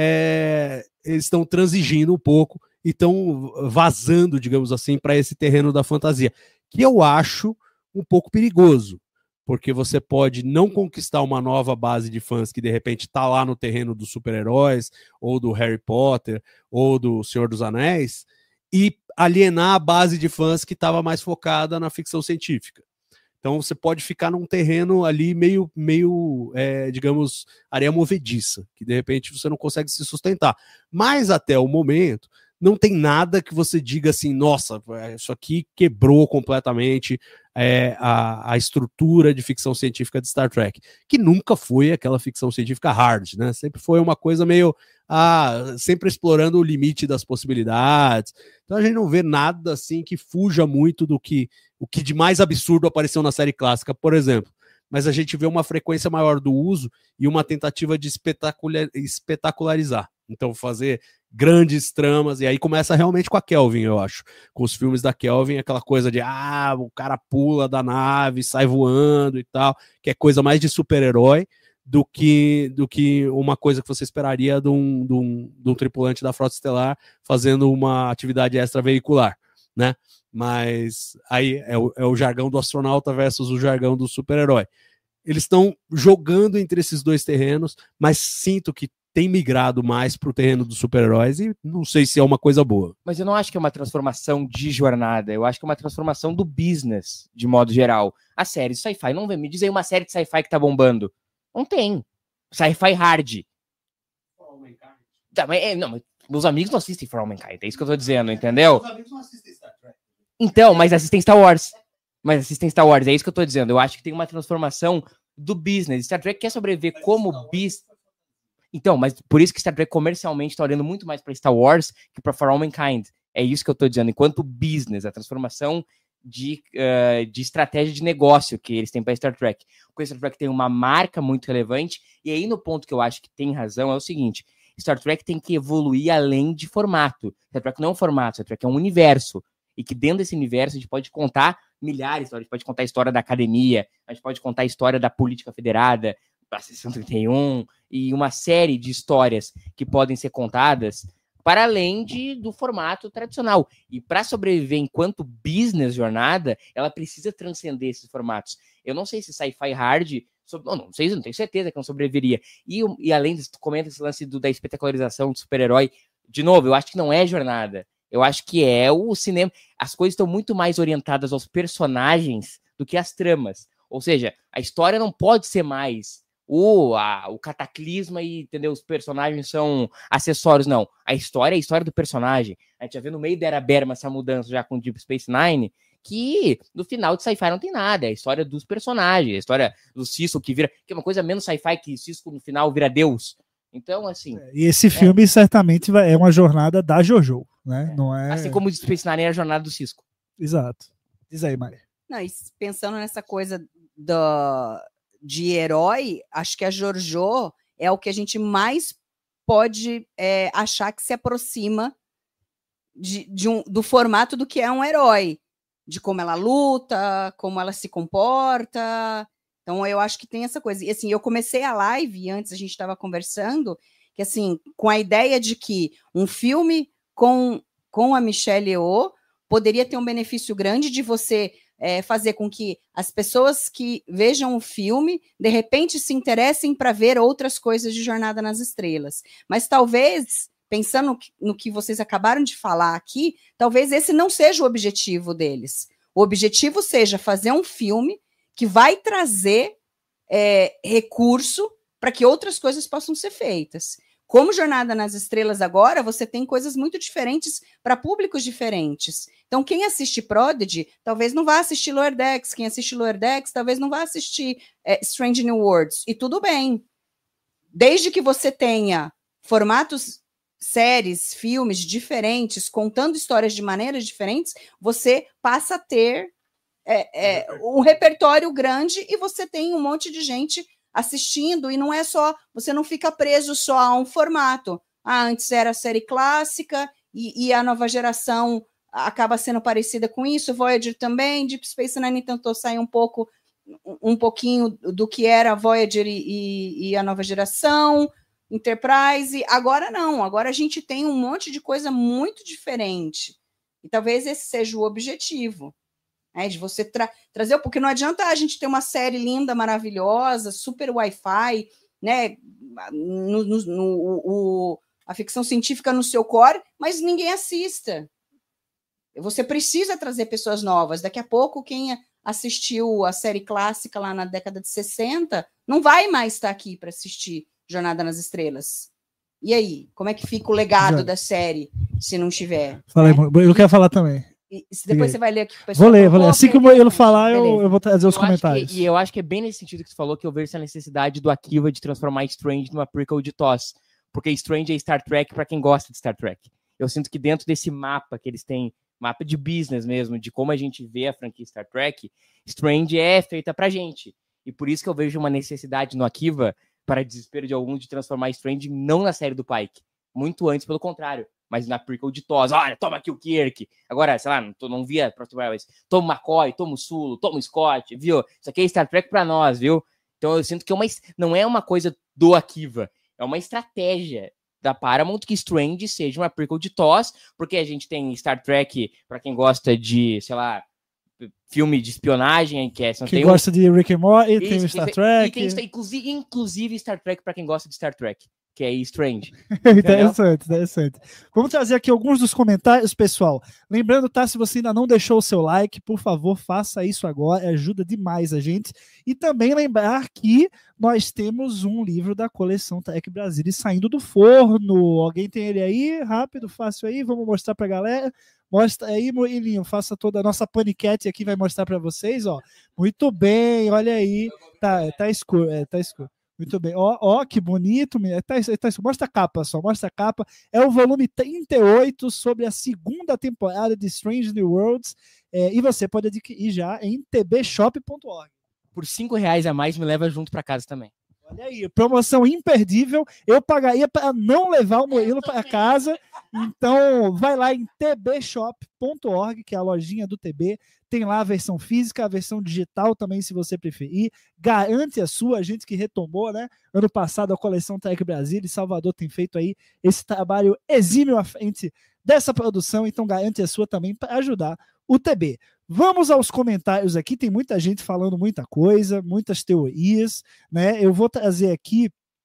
é, eles estão transigindo um pouco e estão vazando, digamos assim, para esse terreno da fantasia, que eu acho um pouco perigoso, porque você pode não conquistar uma nova base de fãs que de repente está lá no terreno dos super-heróis, ou do Harry Potter, ou do Senhor dos Anéis, e alienar a base de fãs que estava mais focada na ficção científica. Então você pode ficar num terreno ali meio, meio é, digamos, areia movediça, que de repente você não consegue se sustentar. Mas até o momento, não tem nada que você diga assim, nossa, isso aqui quebrou completamente é, a, a estrutura de ficção científica de Star Trek, que nunca foi aquela ficção científica hard, né? Sempre foi uma coisa meio, ah, sempre explorando o limite das possibilidades. Então a gente não vê nada assim que fuja muito do que, o que de mais absurdo apareceu na série clássica, por exemplo. Mas a gente vê uma frequência maior do uso e uma tentativa de espetacular, espetacularizar. Então fazer grandes tramas, e aí começa realmente com a Kelvin, eu acho. Com os filmes da Kelvin, aquela coisa de, ah, o cara pula da nave, sai voando e tal, que é coisa mais de super-herói do que, do que uma coisa que você esperaria de um, de um, de um tripulante da Frota Estelar fazendo uma atividade extraveicular, né? Mas aí é o, é o jargão do astronauta versus o jargão do super-herói. Eles estão jogando entre esses dois terrenos, mas sinto que tem migrado mais para o terreno dos super-heróis e não sei se é uma coisa boa. Mas eu não acho que é uma transformação de jornada, eu acho que é uma transformação do business, de modo geral. A série de sci-fi, não vem me dizer uma série de sci-fi que tá bombando. Não tem. Sci-fi hard. Tá, mas, é, não, mas meus amigos não assistem For All Mankind, é isso que eu tô dizendo, entendeu? Meus amigos não assistem Star Trek. Então, mas assistem Star Wars. Mas assistem Star Wars, é isso que eu tô dizendo. Eu acho que tem uma transformação do business. Star Trek quer sobreviver mas como business. Então, mas por isso que Star Trek comercialmente está olhando muito mais para Star Wars que para For All Mankind. É isso que eu estou dizendo. Enquanto business, a transformação de, uh, de estratégia de negócio que eles têm para Star Trek. Porque Star Trek tem uma marca muito relevante. E aí, no ponto que eu acho que tem razão, é o seguinte. Star Trek tem que evoluir além de formato. Star Trek não é um formato, Star Trek é um universo. E que dentro desse universo a gente pode contar milhares de histórias. A gente pode contar a história da academia, a gente pode contar a história da política federada, da Seção trinta e um, e uma série de histórias que podem ser contadas para além de, do formato tradicional. E para sobreviver enquanto business jornada, ela precisa transcender esses formatos. Eu não sei se sci-fi hard, sobre, não, não sei, não tenho certeza que não sobreviveria. E, e além disso, tu comenta esse lance do, da espetacularização do super-herói, de novo, eu acho que não é jornada. Eu acho que é o cinema. As coisas estão muito mais orientadas aos personagens do que às tramas. Ou seja, a história não pode ser mais o, a, o cataclisma e, entendeu? Os personagens são acessórios, não. A história é a história do personagem. A gente já vê no meio da Era Berma essa mudança já com Deep Space Nine, que no final de sci-fi não tem nada. É a história dos personagens, a história do Cisco que vira... Que é uma coisa menos sci-fi que Cisco no final vira Deus. Então, assim... E esse filme é. certamente vai, é uma jornada da JoJo, né? É. Não é... Assim como o Deep Space Nine é a jornada do Cisco. Exato. Diz aí, Maria. Não, e pensando nessa coisa do, de herói, acho que a JoJo é o que a gente mais pode é, achar que se aproxima de, de um, do formato do que é um herói, de como ela luta, como ela se comporta. Então, eu acho que tem essa coisa. E assim, eu comecei a live, antes a gente estava conversando, que assim, com a ideia de que um filme com, com a Michelle Yeoh poderia ter um benefício grande de você é, fazer com que as pessoas que vejam o filme, de repente, se interessem para ver outras coisas de Jornada nas Estrelas. Mas talvez, pensando no que, no que vocês acabaram de falar aqui, talvez esse não seja o objetivo deles. O objetivo seja fazer um filme que vai trazer é, recurso para que outras coisas possam ser feitas. Como Jornada nas Estrelas agora, você tem coisas muito diferentes para públicos diferentes. Então, quem assiste Prodigy, talvez não vá assistir Lower Decks. Quem assiste Lower Decks, talvez não vá assistir é, Strange New Worlds. E tudo bem. Desde que você tenha formatos, séries, filmes diferentes, contando histórias de maneiras diferentes, você passa a ter é, é, um repertório grande e você tem um monte de gente assistindo, e não é só, você não fica preso só a um formato. Ah, antes era a série clássica e, e a nova geração acaba sendo parecida com isso, Voyager também, Deep Space Nine tentou sair um pouco, um pouquinho do que era a Voyager e, e, e a nova geração, Enterprise, agora não, agora a gente tem um monte de coisa muito diferente, e talvez esse seja o objetivo. É, de você tra trazer, porque não adianta a gente ter uma série linda, maravilhosa, super Wi-Fi, né? No, no, no, o, a ficção científica no seu core, mas ninguém assista. Você precisa trazer pessoas novas. Daqui a pouco, quem assistiu a série clássica lá na década de sessenta não vai mais estar aqui para assistir Jornada nas Estrelas. E aí? Como é que fica o legado Já. da série se não tiver? Fala aí, né? Eu quero falar também. E depois você vai ler aqui o pessoal. Vou ler, vou ler. Assim que o Murilo falar, eu, eu vou trazer os eu comentários. Que, e eu acho que é bem nesse sentido que você falou que eu vejo essa necessidade do Akiva de transformar Strange numa prequel de T O S. Porque Strange é Star Trek para quem gosta de Star Trek. Eu sinto que dentro desse mapa que eles têm, mapa de business mesmo, de como a gente vê a franquia Star Trek, Strange é feita pra gente. E por isso que eu vejo uma necessidade no Akiva, para desespero de alguns, de transformar Strange não na série do Pike. Muito antes, pelo contrário. Mas na prequel de T O S, olha, toma aqui o Kirk. Agora, sei lá, não, não via mas toma o McCoy, toma o Sulo, toma o Scott, viu? Isso aqui é Star Trek pra nós, viu? Então eu sinto que é uma, não é uma coisa do Akiva, é uma estratégia da Paramount que Strange seja uma prequel de T O S, porque a gente tem Star Trek pra quem gosta de, sei lá, filme de espionagem, que é... Quem gosta um... de Rick and Morty, e tem o Star Trek. E tem, inclusive, inclusive Star Trek pra quem gosta de Star Trek. Que é Strange. Interessante, interessante. Vamos trazer aqui alguns dos comentários, pessoal. Lembrando, tá? Se você ainda não deixou o seu like, por favor, faça isso agora. Ajuda demais a gente. E também lembrar que nós temos um livro da coleção Trek Brasil saindo do forno. Alguém tem ele aí? Rápido, fácil aí. Vamos mostrar pra galera. Mostra aí, Murilinho. Faça toda a nossa paniquete aqui, vai mostrar pra vocês, ó. Muito bem, olha aí. Tá, tá escuro, é, tá escuro. Muito bem, ó, ó, que bonito, tá, tá, mostra a capa só, mostra a capa, é o volume trinta e oito sobre a segunda temporada de Strange New Worlds, é, e você pode adquirir já em t b shop ponto org. Por cinco reais a mais, me leva junto para casa também. Olha aí, promoção imperdível, eu pagaria para não levar o Murilo para casa, então vai lá em t b shop ponto org, que é a lojinha do T B, tem lá a versão física, a versão digital também, se você preferir, garante a sua, a gente que retomou, né, ano passado a coleção Trek Brasil e Salvador tem feito aí esse trabalho exímio à frente dessa produção, então garante a sua também para ajudar o T B. Vamos aos comentários aqui, tem muita gente falando muita coisa, muitas teorias, né? Eu vou trazer aqui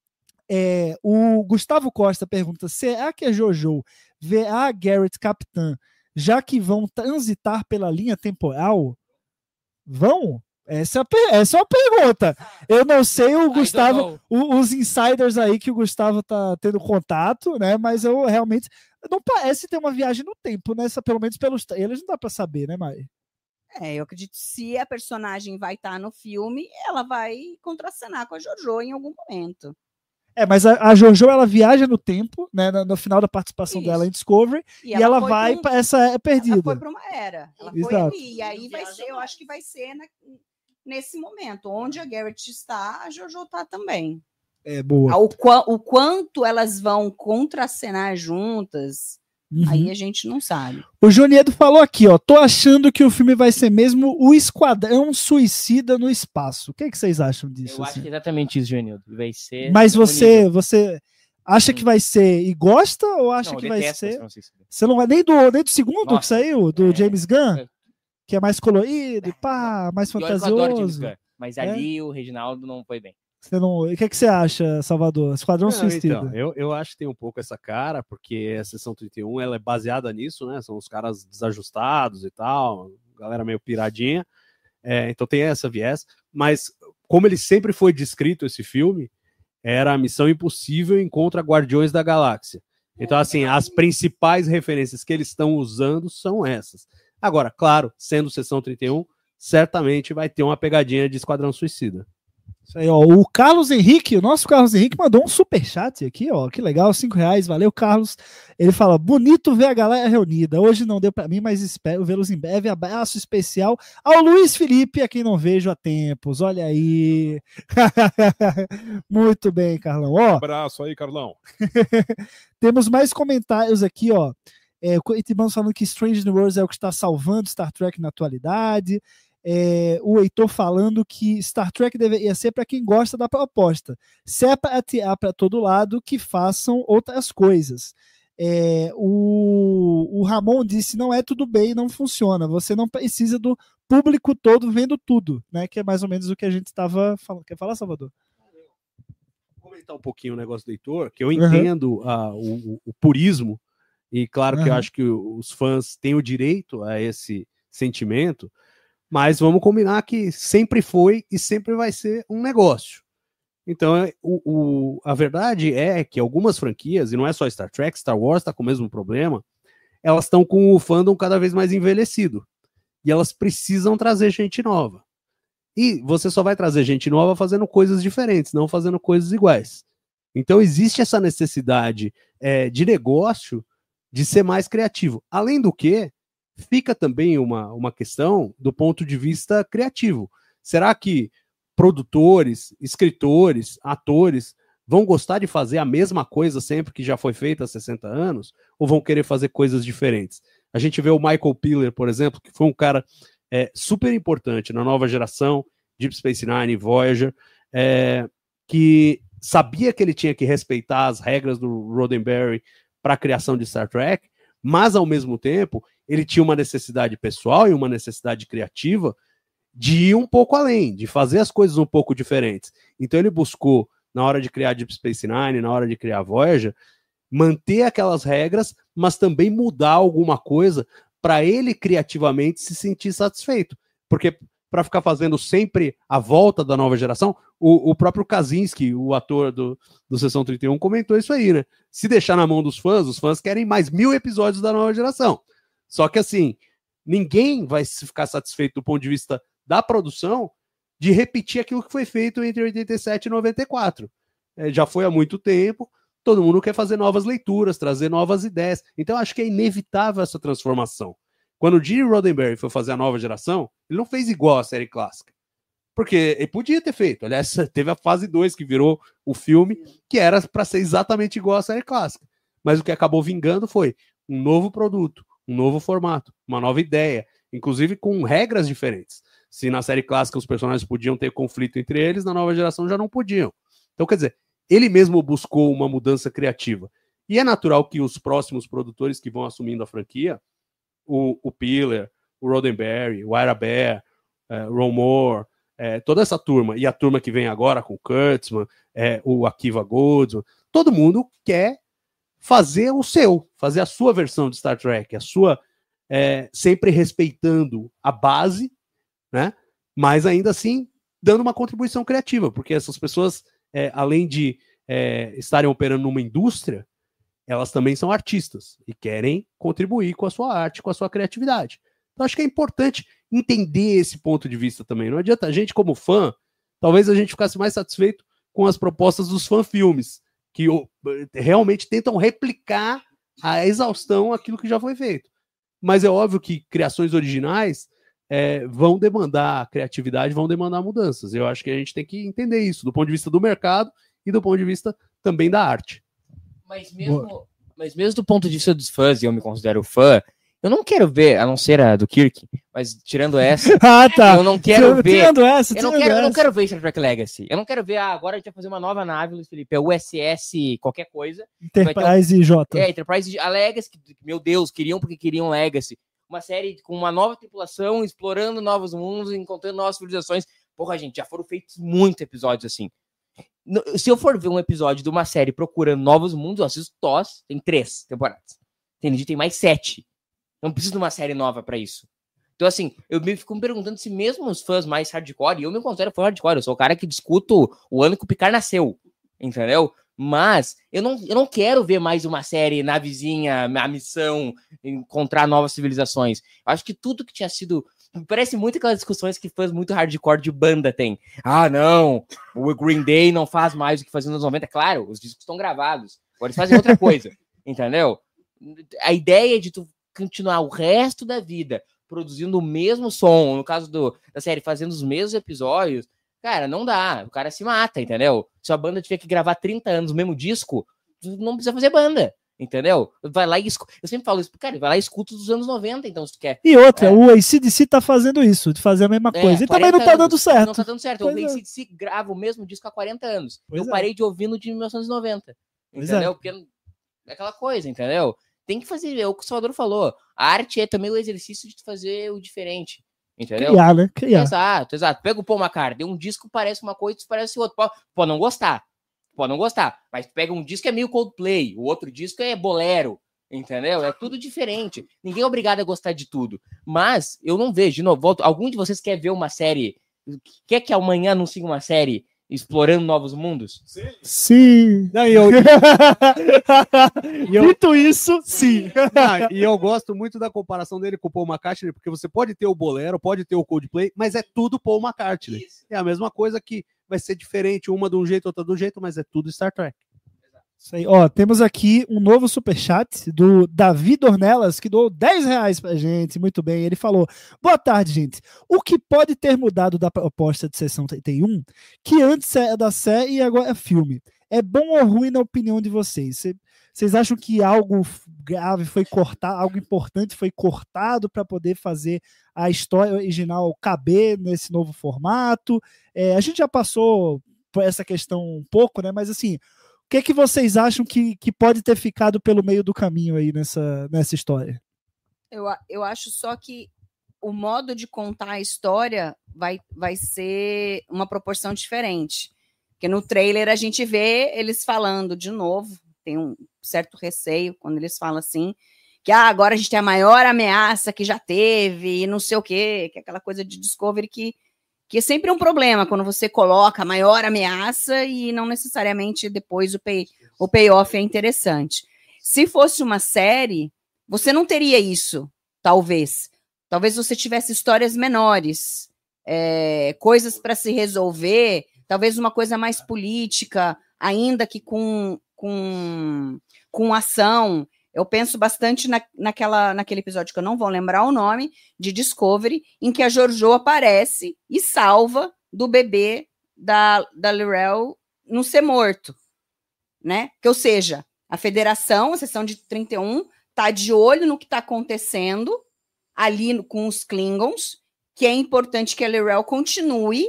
É, o Gustavo Costa pergunta: será que a JoJo vê a Garrett capitã, já que vão transitar pela linha temporal? Vão? Essa é, a, essa é uma pergunta. Eu não sei o Gustavo, o, os insiders aí que o Gustavo tá tendo contato, né? Mas eu realmente não parece ter uma viagem no tempo, nessa, pelo menos pelos trailers, não dá para saber, né, Mai? É, eu acredito que se a personagem vai estar no filme, ela vai contracenar com a JoJo em algum momento. É, mas a, a JoJo, ela viaja no tempo, né, no, no final da participação Isso. dela em Discovery, e, e ela, ela vai para um, essa é perdida. Ela foi para uma era. Ela Exato. foi ali, e aí vai ser, eu acho que vai ser na, nesse momento, onde a Garrett está, a JoJo está também. É, boa. O, o quanto elas vão contracenar juntas, uhum. aí a gente não sabe. O Joniedo falou aqui, ó, tô achando que o filme vai ser mesmo o Esquadrão Suicida no espaço. O que, é que vocês acham disso? Eu assim? acho que é exatamente isso, Joniedo. Vai ser. Mas você, você acha que vai ser e gosta ou acha não, que vai ser? Não sei se... Você não vai nem do, nem do segundo Nossa, que saiu, do é... James Gunn? Que é mais colorido, pá, mais fantasioso. Eu adoro James Gunn, mas ali é? o Reginaldo não foi bem. Você não... O que, é que você acha, Salvador? Esquadrão não, Suicida. Então, eu, eu acho que tem um pouco essa cara, porque a Seção trinta e um ela é baseada nisso, né? São os caras desajustados e tal, galera meio piradinha. É, então tem essa viés. Mas como ele sempre foi descrito, esse filme, era a Missão Impossível encontra Guardiões da Galáxia. Então, assim, as principais referências que eles estão usando são essas. Agora, claro, sendo Seção trinta e um, certamente vai ter uma pegadinha de Esquadrão Suicida. Isso aí, ó. O Carlos Henrique, o nosso Carlos Henrique mandou um superchat aqui, ó. Que legal, cinco reais. Valeu, Carlos. Ele fala: bonito ver a galera reunida. Hoje não deu para mim, mas espero vê-los em breve. Abraço especial ao Luiz Felipe, a quem não vejo há tempos. Olha aí. Muito bem, Carlão. Ó, um abraço aí, Carlão. Temos mais comentários aqui, ó. É, o Coitibano falando que Strange New Worlds é o que está salvando Star Trek na atualidade. É, o Heitor falando que Star Trek deveria ser para quem gosta da proposta. Se é para atirar para todo lado, que façam outras coisas. É, o, o Ramon disse: não é tudo bem, não funciona. Você não precisa do público todo vendo tudo, né? Que é mais ou menos o que a gente estava falando. Quer falar, Salvador? Vou comentar um pouquinho o negócio do Heitor, que eu entendo uhum. a, o, o purismo, e claro uhum. que eu acho que os fãs têm o direito a esse sentimento. Mas vamos combinar que sempre foi e sempre vai ser um negócio. Então, o, o, a verdade é que algumas franquias, e não é só Star Trek, Star Wars está com o mesmo problema, elas estão com o fandom cada vez mais envelhecido. E elas precisam trazer gente nova. E você só vai trazer gente nova fazendo coisas diferentes, não fazendo coisas iguais. Então, existe essa necessidade é, de negócio de ser mais criativo. Além do que, fica também uma, uma questão do ponto de vista criativo. Será que produtores, escritores, atores vão gostar de fazer a mesma coisa sempre que já foi feita há sessenta anos? Ou vão querer fazer coisas diferentes? A gente vê o Michael Piller, por exemplo, que foi um cara é, super importante na nova geração, Deep Space Nine, Voyager, é, que sabia que ele tinha que respeitar as regras do Roddenberry para a criação de Star Trek, mas, ao mesmo tempo, ele tinha uma necessidade pessoal e uma necessidade criativa de ir um pouco além, de fazer as coisas um pouco diferentes. Então ele buscou, na hora de criar Deep Space Nine, na hora de criar Voyager, manter aquelas regras, mas também mudar alguma coisa para ele criativamente se sentir satisfeito. Porque para ficar fazendo sempre a volta da nova geração, o, o próprio Kaczynski, o ator do, do Seção trinta e um, comentou isso aí, né? Se deixar na mão dos fãs, os fãs querem mais mil episódios da nova geração. Só que assim, ninguém vai ficar satisfeito do ponto de vista da produção de repetir aquilo que foi feito entre oitenta e sete e noventa e quatro. É, já foi há muito tempo, todo mundo quer fazer novas leituras, trazer novas ideias. Então acho que é inevitável essa transformação. Quando o Gene Roddenberry foi fazer a nova geração, ele não fez igual à série clássica. Porque ele podia ter feito. Aliás, teve a fase dois que virou o filme, que era para ser exatamente igual à série clássica. Mas o que acabou vingando foi um novo produto, um novo formato, uma nova ideia, inclusive com regras diferentes. Se na série clássica os personagens podiam ter conflito entre eles, na nova geração já não podiam. Então, quer dizer, ele mesmo buscou uma mudança criativa. E é natural que os próximos produtores que vão assumindo a franquia, o, o Piller, o Roddenberry, o Ira Behr, uh, Ron Moore, é, toda essa turma, e a turma que vem agora com o Kurtzman, é, o Akiva Goldsman, todo mundo quer fazer o seu, fazer a sua versão de Star Trek, a sua, é, sempre respeitando a base, né? Mas ainda assim dando uma contribuição criativa, porque essas pessoas, é, além de é, estarem operando numa indústria, elas também são artistas e querem contribuir com a sua arte, com a sua criatividade. Então acho que é importante entender esse ponto de vista também. Não adianta a gente, como fã, talvez a gente ficasse mais satisfeito com as propostas dos fã-filmes, que realmente tentam replicar a exaustão aquilo que já foi feito. Mas é óbvio que criações originais é, vão demandar criatividade, vão demandar mudanças. Eu acho que a gente tem que entender isso, do ponto de vista do mercado e do ponto de vista também da arte. Mas mesmo, mas mesmo do ponto de vista dos fãs, e eu me considero fã, eu não quero ver, a não ser a do Kirk, mas tirando essa, ah, tá. eu não quero ver. Tirando essa, eu, não quero, eu não quero ver Star Trek Legacy. Eu não quero ver, ah, agora a gente vai fazer uma nova nave, Luiz Felipe, é o U S S qualquer coisa. Enterprise um, J. É, Enterprise, a Legacy, que, meu Deus, queriam porque queriam Legacy. Uma série com uma nova tripulação, explorando novos mundos, encontrando novas civilizações. Porra, gente, já foram feitos muitos episódios assim. Se eu for ver um episódio de uma série procurando novos mundos, eu assisto T O S, tem três temporadas. Tem, tem mais sete. Não preciso de uma série nova pra isso. Então, assim, eu me fico me perguntando se mesmo os fãs mais hardcore, e eu me considero fã hardcore, eu sou o cara que discuto o ano que o Picard nasceu, entendeu? Mas eu não, eu não quero ver mais uma série navezinha, a missão, encontrar novas civilizações. Eu acho que tudo que tinha sido... Parece muito aquelas discussões que fãs muito hardcore de banda tem. Ah, não, o Green Day não faz mais o que fazia nos noventa. Claro, os discos estão gravados. Agora eles fazem outra coisa, entendeu? A ideia de tu continuar o resto da vida produzindo o mesmo som, no caso do, da série, fazendo os mesmos episódios, cara, não dá. O cara se mata, entendeu? Se a banda tiver que gravar trinta anos o mesmo disco, não precisa fazer banda. Entendeu? Vai lá e escuta. Eu sempre falo isso, cara, vai lá e escuta dos anos noventa, então, se tu quer. E outra, é. o A C D C tá fazendo isso, de fazer a mesma É, coisa. E também não tá dando certo. Não tá dando certo. Pois o é. A C D C grava o mesmo disco há quarenta anos. Pois eu é. parei de ouvir no de mil novecentos e noventa. Pois Entendeu? é. Porque é aquela coisa, entendeu? Tem que fazer, é o que o Salvador falou. A arte é também o exercício de tu fazer o diferente. Entendeu? Criar, né? Criar. Exato, exato. Pega o Paul McCartney, um disco parece uma coisa, outro parece outro. Pode, pode não gostar. Pode não gostar. Mas tu pega um disco que é meio Coldplay, o outro disco é bolero. Entendeu? É tudo diferente. Ninguém é obrigado a gostar de tudo. Mas eu não vejo, de novo, volto, algum de vocês quer ver uma série, quer que amanhã anuncie uma série explorando novos mundos? Sim. Sim. Não, e eu, e eu... Dito isso, sim. Não, e eu gosto muito da comparação dele com o Paul McCartney, porque você pode ter o bolero, pode ter o Coldplay, mas é tudo Paul McCartney. Isso. É a mesma coisa que vai ser diferente, uma de um jeito, outra de um jeito, mas é tudo Star Trek. Isso aí. Ó, temos aqui um novo superchat do Davi Dornelas, que doou dez reais pra gente. Muito bem. Ele falou: boa tarde, gente. O que pode ter mudado da proposta de Sessão trinta e um, que antes era da série e agora é filme? É bom ou ruim na opinião de vocês? Vocês acham que algo grave foi cortado, algo importante foi cortado para poder fazer a história original caber nesse novo formato? É, a gente já passou por essa questão um pouco, né? Mas assim, o que é que vocês acham que, que pode ter ficado pelo meio do caminho aí nessa, nessa história? Eu, eu acho só que o modo de contar a história vai, vai ser uma proporção diferente. Porque no trailer a gente vê eles falando de novo, tem um certo receio quando eles falam assim, que ah, agora a gente tem a maior ameaça que já teve, e não sei o quê, que é aquela coisa de Discovery que que é sempre um problema quando você coloca a maior ameaça e não necessariamente depois o, pay, o payoff é interessante. Se fosse uma série, você não teria isso, talvez. Talvez você tivesse histórias menores, é, coisas para se resolver, talvez uma coisa mais política, ainda que com, com, com ação. Eu penso bastante na, naquela, naquele episódio que eu não vou lembrar o nome, de Discovery, em que a Georgiou aparece e salva do bebê da, da L'Rell não ser morto, né? Que, ou seja, a Federação, a Seção de trinta e um, está de olho no que está acontecendo ali com os Klingons, que é importante que a L'Rell continue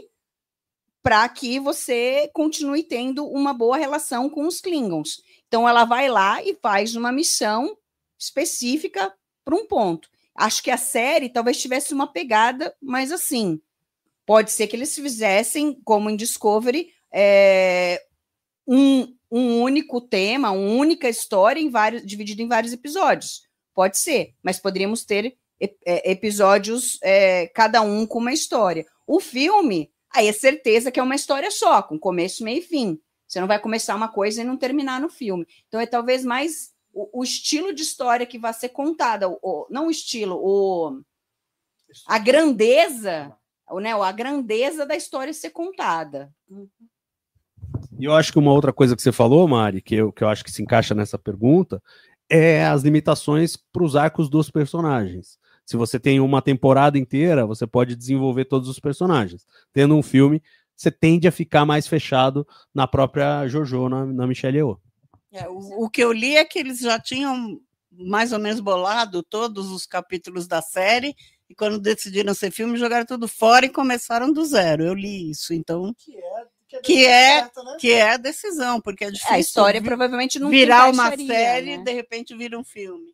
para que você continue tendo uma boa relação com os Klingons. Então, ela vai lá e faz uma missão específica para um ponto. Acho que a série talvez tivesse uma pegada, mas assim, Pode ser que eles fizessem, como em Discovery, é, um, um único tema, uma única história em vários, dividido em vários episódios. Pode ser, mas poderíamos ter é, episódios, é, cada um com uma história. O filme, aí é certeza que é uma história só, com começo, meio e fim. Você não vai começar uma coisa e não terminar no filme. Então é talvez mais o, o estilo de história que vai ser contada, o, o, não o estilo, o, a grandeza, né, a grandeza da história ser contada. E eu acho que uma outra coisa que você falou, Mari, que eu, que eu acho que se encaixa nessa pergunta, é as limitações para os arcos dos personagens. Se você tem uma temporada inteira, você pode desenvolver todos os personagens. Tendo um filme, você tende a ficar mais fechado na própria JoJo, na, na Michelle Yeoh. É, o, o que eu li é que eles já tinham mais ou menos bolado todos os capítulos da série, e quando decidiram ser filme, jogaram tudo fora e começaram do zero. Eu li isso, então... Que é, que é, certo, né? Que é a decisão, porque é difícil... É, a história provavelmente não virar uma série, né? De repente vira um filme.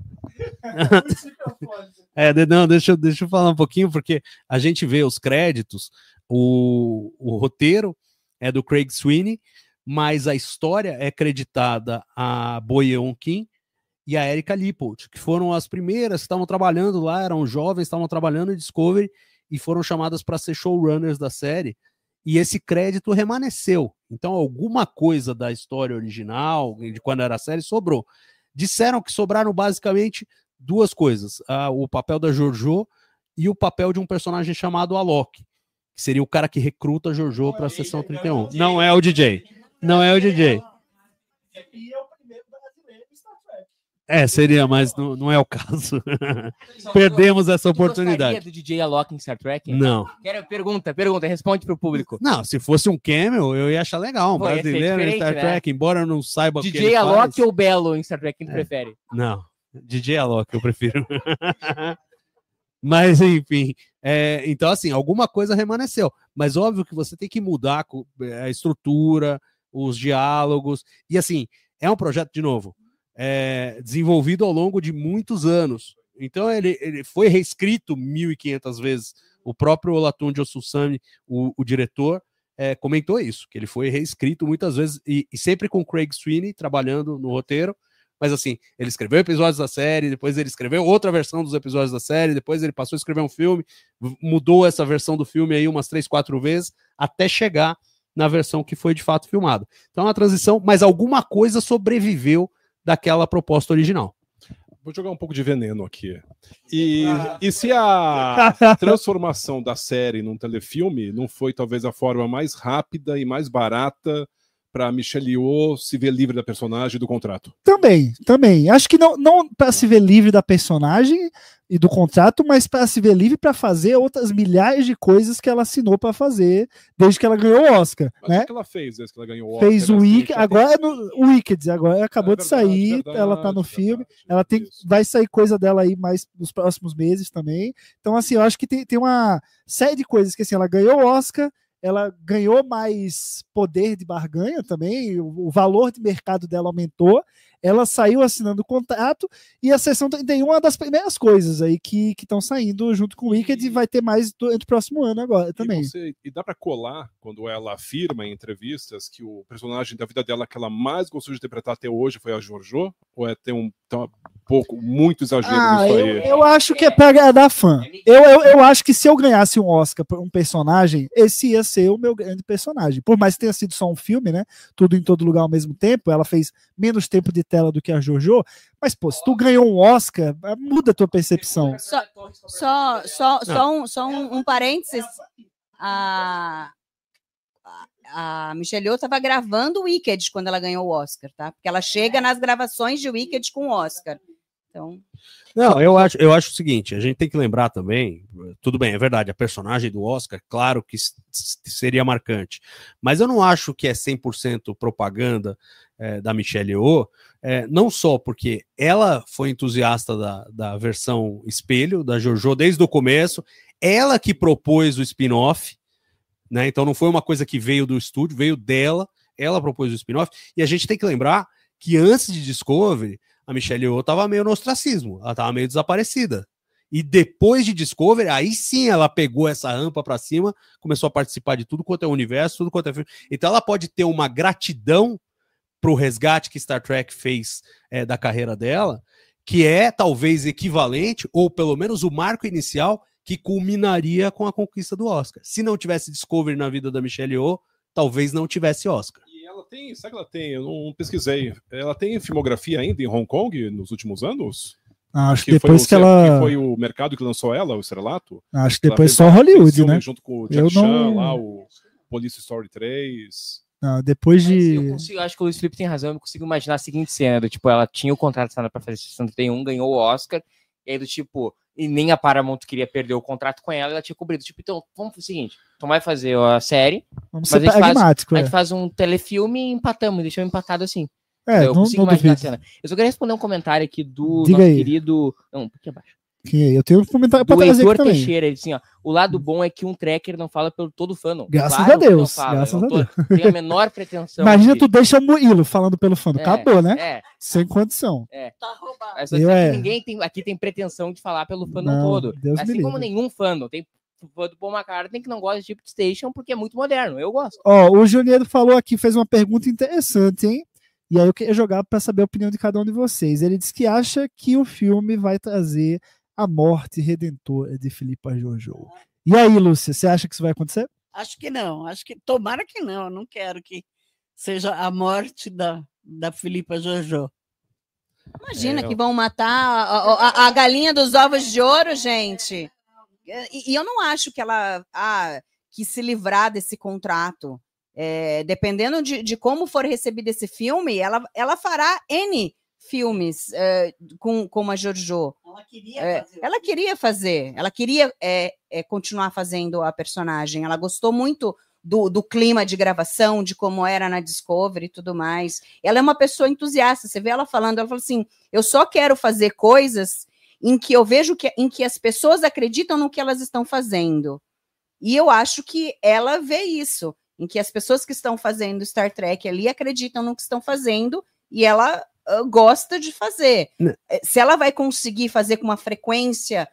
É, não, deixa, eu, deixa eu falar um pouquinho, porque a gente vê os créditos, o, o roteiro é do Craig Sweeney, mas a história é creditada a Bo Yeon-kim e a Erika Lippold, que foram as primeiras que estavam trabalhando lá, eram jovens, estavam trabalhando em Discovery e foram chamadas para ser showrunners da série, e esse crédito remanesceu. Então alguma coisa da história original, de quando era a série, sobrou. Disseram que sobraram basicamente duas coisas, ah, o papel da JoJo e o papel de um personagem chamado Alok, que seria o cara que recruta a JoJo para a Seção trinta e um. Não é o D J. Não é o D J. E é o primeiro brasileiro do Star Trek. É, seria, mas não, não é o caso. Perdemos essa oportunidade. Do D J Alok em Star Trek? Não. Quero, pergunta, pergunta, responde pro público. Não, se fosse um cameo, eu ia achar legal. Um Pô, ia ser brasileiro em Star diferente, Trek, embora eu não saiba o que D J ele Alok faz. ou Belo em Star Trek, quem tu É. prefere? Não, D J Alok eu prefiro. Mas, enfim, é, então, assim, alguma coisa remanesceu. Mas óbvio que você tem que mudar a estrutura, os diálogos. E, assim, é um projeto, de novo, é, desenvolvido ao longo de muitos anos. Então, ele, ele foi reescrito mil e quinhentas vezes. O próprio Olatunji Osusami, o, o diretor, é, comentou isso, que ele foi reescrito muitas vezes, e, e sempre com Craig Sweeney trabalhando no roteiro. Mas assim, ele escreveu episódios da série, depois ele escreveu outra versão dos episódios da série, depois ele passou a escrever um filme, mudou essa versão do filme aí umas três, quatro vezes, até chegar na versão que foi de fato filmada. Então é uma transição, mas alguma coisa sobreviveu daquela proposta original. Vou jogar um pouco de veneno aqui. E, e se a transformação da série num telefilme não foi talvez a forma mais rápida e mais barata para Michelle Yeoh se ver livre da personagem e do contrato? Também, também. Acho que não, não para se ver livre da personagem e do contrato, mas para se ver livre para fazer outras milhares de coisas que ela assinou para fazer desde que ela ganhou o Oscar, Mas né? o que ela fez desde que ela ganhou o Oscar? Fez o Assim, Wicked, já agora é tem- no o Wicked, agora acabou É de verdade, sair, verdade, ela tá no verdade, filme, ela tem, isso. vai sair coisa dela aí mais nos próximos meses também. Então, assim, eu acho que tem, tem uma série de coisas que, assim, ela ganhou o Oscar, ela ganhou mais poder de barganha também, o, o valor de mercado dela aumentou, ela saiu assinando o contrato, e a Seção trinta e um é uma das primeiras coisas aí que estão saindo junto com o Wicked, e vai ter mais durante o próximo ano agora também. E, você- e dá pra colar, quando ela afirma em entrevistas que o personagem da vida dela que ela mais gostou de interpretar até hoje foi a JoJo? Ou é ter um, tá um pouco, muito exagero Ah, nisso eu, aí? eu acho que é pra agradar fã. Eu, eu, eu acho que se eu ganhasse um Oscar por um personagem, esse ia ser o meu grande personagem. Por mais que tenha sido só um filme, né? Tudo em todo lugar ao mesmo tempo, ela fez menos tempo de tela do que a JoJo, mas, pô, se tu ganhou um Oscar, muda a tua percepção. Só, só, só, só, um, só um, um parênteses. A, a, a Michelle Yeoh estava gravando o Wicked quando ela ganhou o Oscar, tá? Porque ela chega nas gravações de Wicked com o Oscar. Então, Não, eu acho, eu acho o seguinte, a gente tem que lembrar também, tudo bem, é verdade, a personagem do Oscar, claro que s- s- seria marcante, mas eu não acho que é cem por cento propaganda é, da Michelle Yeoh, é, não só porque ela foi entusiasta da, da versão espelho, da JoJo, desde o começo, ela que propôs o spin-off, né, então não foi uma coisa que veio do estúdio, veio dela, ela propôs o spin-off, e a gente tem que lembrar que antes de Discovery, a Michelle Yeoh estava meio no ostracismo, ela estava meio desaparecida. E depois de Discovery, aí sim ela pegou essa rampa para cima, começou a participar de tudo quanto é universo, tudo quanto é filme. Então ela pode ter uma gratidão pro resgate que Star Trek fez é, da carreira dela, que é talvez equivalente, ou pelo menos o marco inicial, que culminaria com a conquista do Oscar. Se não tivesse Discovery na vida da Michelle Yeoh, talvez não tivesse Oscar. E ela tem, sabe que ela tem? Eu não pesquisei. Ela tem filmografia ainda em Hong Kong nos últimos anos? Acho que que depois foi o, que ela... que foi o mercado que lançou ela, o estrelato? Acho que Ela depois fez só um- Hollywood, fez filme né? Junto com o Eu Jack Chan, não- lá, o Police Story três. Não, depois Mas de... eu consigo, acho que o Luiz Felipe tem razão, eu consigo imaginar a seguinte cena, do, tipo, ela tinha o contrato assinado pra fazer sessenta e um, ganhou o Oscar, e aí do tipo, e nem a Paramount queria perder o contrato com ela, ela tinha cobrido, tipo, então, vamos fazer o seguinte, então vai fazer a série, Vamos mas ser a gente faz- pragmático, a é. gente faz um telefilme e empatamos, deixamos empatado assim. É, eu não, consigo não imaginar a duvido. cena. Eu só queria responder um comentário aqui do Diga nosso aí. querido, não, um pouquinho abaixo. Quem é? Eu tenho um comentário Do pra trazer Heitor aqui também. Teixeira, ele disse assim, ó, o lado bom é que um tracker não fala pelo todo fandom. Graças Claro a que não Deus, fala, graças eu não a tô- Deus. Tenho a menor pretensão. Imagina de- tu deixa o Murilo falando pelo fã. É, Acabou, né? É, Sem condição. Tá roubado. mas eu Eu dizer é. que ninguém tem, aqui tem pretensão de falar pelo fandom Não, todo. Deus me Assim como livre. nenhum fandom. Tem fã do Paul McCartney que não gosta de Deep Station porque é muito moderno. Eu gosto. Ó, o Junieiro falou aqui, fez uma pergunta interessante, hein? E aí eu queria jogar para saber a opinião de cada um de vocês. Ele disse que acha que o filme vai trazer a morte redentora de Philippa Georgiou. E aí, Lúcia, você acha que isso vai acontecer? Acho que não, acho que tomara que não. Eu não quero que seja a morte da, da Philippa Georgiou. Imagina É, que eu- vão matar a, a- a galinha dos ovos de ouro, gente. E, e eu não acho que ela ah, quis se livrar desse contrato. É, dependendo de, de como for recebido esse filme, ela, ela fará N filmes é, com, com a Jojo. Ela queria É, fazer. ela queria fazer, ela queria é, é, continuar fazendo a personagem. Ela gostou muito do, do clima de gravação, de como era na Discovery e tudo mais. Ela é uma pessoa entusiasta. Você vê ela falando, ela fala assim: eu só quero fazer coisas em que eu vejo que, em que as pessoas acreditam no que elas estão fazendo. E eu acho que ela vê isso, em que as pessoas que estão fazendo Star Trek ali acreditam no que estão fazendo e ela uh, gosta de fazer. Né. Se ela vai conseguir fazer com uma frequência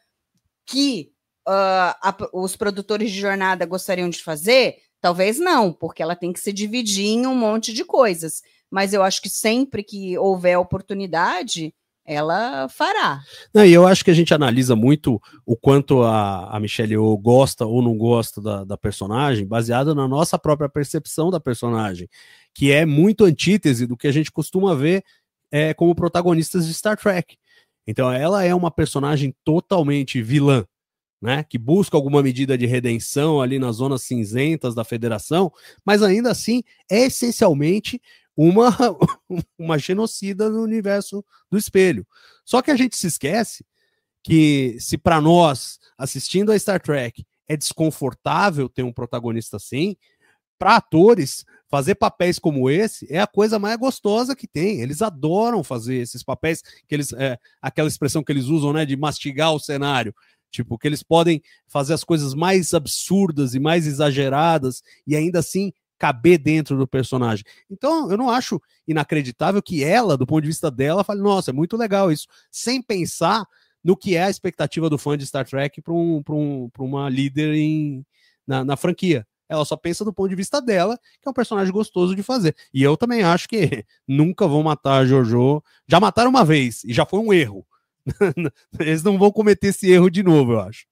que uh, a, os produtores de jornada gostariam de fazer, talvez não, porque ela tem que se dividir em um monte de coisas. Mas eu acho que sempre que houver oportunidade, ela fará. Não, e eu acho que a gente analisa muito o quanto a, a Michelle Yeoh gosta ou não gosta da, da personagem, baseado na nossa própria percepção da personagem, que é muito antítese do que a gente costuma ver é, como protagonistas de Star Trek. Então ela é uma personagem totalmente vilã, né, que busca alguma medida de redenção ali nas zonas cinzentas da Federação, mas ainda assim é essencialmente uma, uma genocida no universo do espelho. Só que a gente se esquece que se para nós, assistindo a Star Trek, é desconfortável ter um protagonista assim, para atores, fazer papéis como esse é a coisa mais gostosa que tem. Eles adoram fazer esses papéis, que eles, é, aquela expressão que eles usam, né, de mastigar o cenário. Tipo, que eles podem fazer as coisas mais absurdas e mais exageradas e ainda assim caber dentro do personagem. Então, eu não acho inacreditável que ela, do ponto de vista dela, fale, nossa, é muito legal isso, sem pensar no que é a expectativa do fã de Star Trek para um, pra um, pra uma líder em, na, na franquia. Ela só pensa do ponto de vista dela, que é um personagem gostoso de fazer. E eu também acho que nunca vão matar a Jojo. Já mataram uma vez, e já foi um erro. Eles não vão cometer esse erro de novo, eu acho.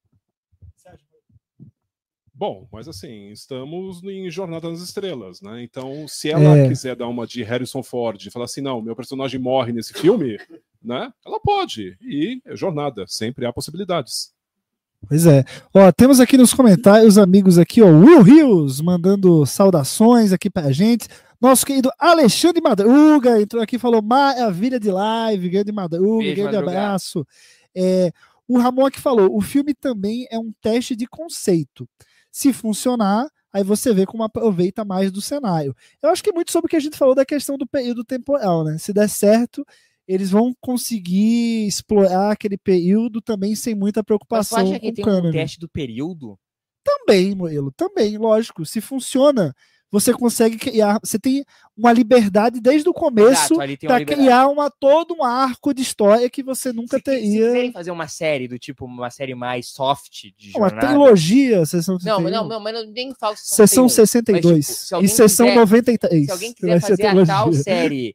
Bom, mas assim, estamos em Jornada nas Estrelas, né? Então, se ela É. quiser dar uma de Harrison Ford e falar assim, não, meu personagem morre nesse filme, né? Ela pode. E é jornada, sempre há possibilidades. Pois é. Ó, temos aqui nos comentários amigos aqui, ó, Will Rios mandando saudações aqui pra gente. Nosso querido Alexandre Madruga entrou aqui e falou maravilha de live, grande Madruga, Beijo, grande Madruga. abraço. É, o Ramon aqui falou, o filme também é um teste de conceito. Se funcionar, aí você vê como aproveita mais do cenário. Eu acho que é muito sobre o que a gente falou da questão do período temporal, né? Se der certo, eles vão conseguir explorar aquele período também sem muita Mas tu preocupação acha com que o tem um cânone. teste do período? Também, Moelo, também, lógico. Se funciona, você consegue criar, você tem uma liberdade desde o começo para criar uma, todo um arco de história que você nunca se, teria. Se quiserem fazer uma série do tipo, uma série mais soft de uma jornada... trilogia, sessão não, não, não, mas eu nem falo sessão sessenta e dois mas, tipo, e sessão quiser, noventa e três. Se alguém quiser fazer a tal série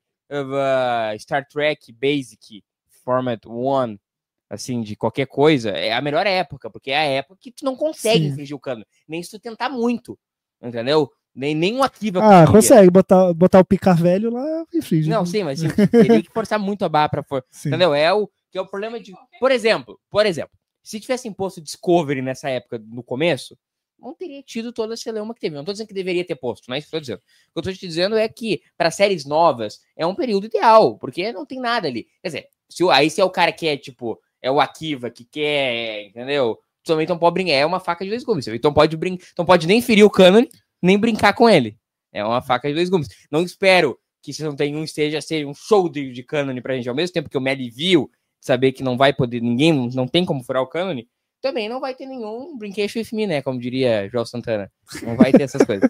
uh, Star Trek Basic Format One, assim, de qualquer coisa, é a melhor época, porque é a época que tu não consegue infringir o cano, nem se tu tentar muito, entendeu? Nem, nem um Akiva Ah, consegue botar, botar o picar velho lá e infringe. Não, sim, mas assim, teria que forçar muito a barra pra for... Entendeu? É o que é o problema de... Por exemplo, por exemplo, se tivesse imposto Discovery nessa época, no começo, não teria tido toda a celeuma que teve. Não tô dizendo que deveria ter posto, não é isso que eu tô dizendo. O que eu tô te dizendo é que, para séries novas, é um período ideal, porque não tem nada ali. Quer dizer, se, aí se é o cara que é, tipo, é o Akiva, que quer, entendeu? Tu também não pode brincar, é uma faca de dois gumes. Então pode, brin... então pode nem ferir o cânone, nem brincar com ele. É uma faca de dois gumes. Não espero que se não tem um esteja ser um show de, de cânone pra gente, ao mesmo tempo que eu me alivio de saber que não vai poder, ninguém, não tem como furar o cânone, também não vai ter nenhum Brincation with Me, né? Como diria João Santana. Não vai ter essas coisas.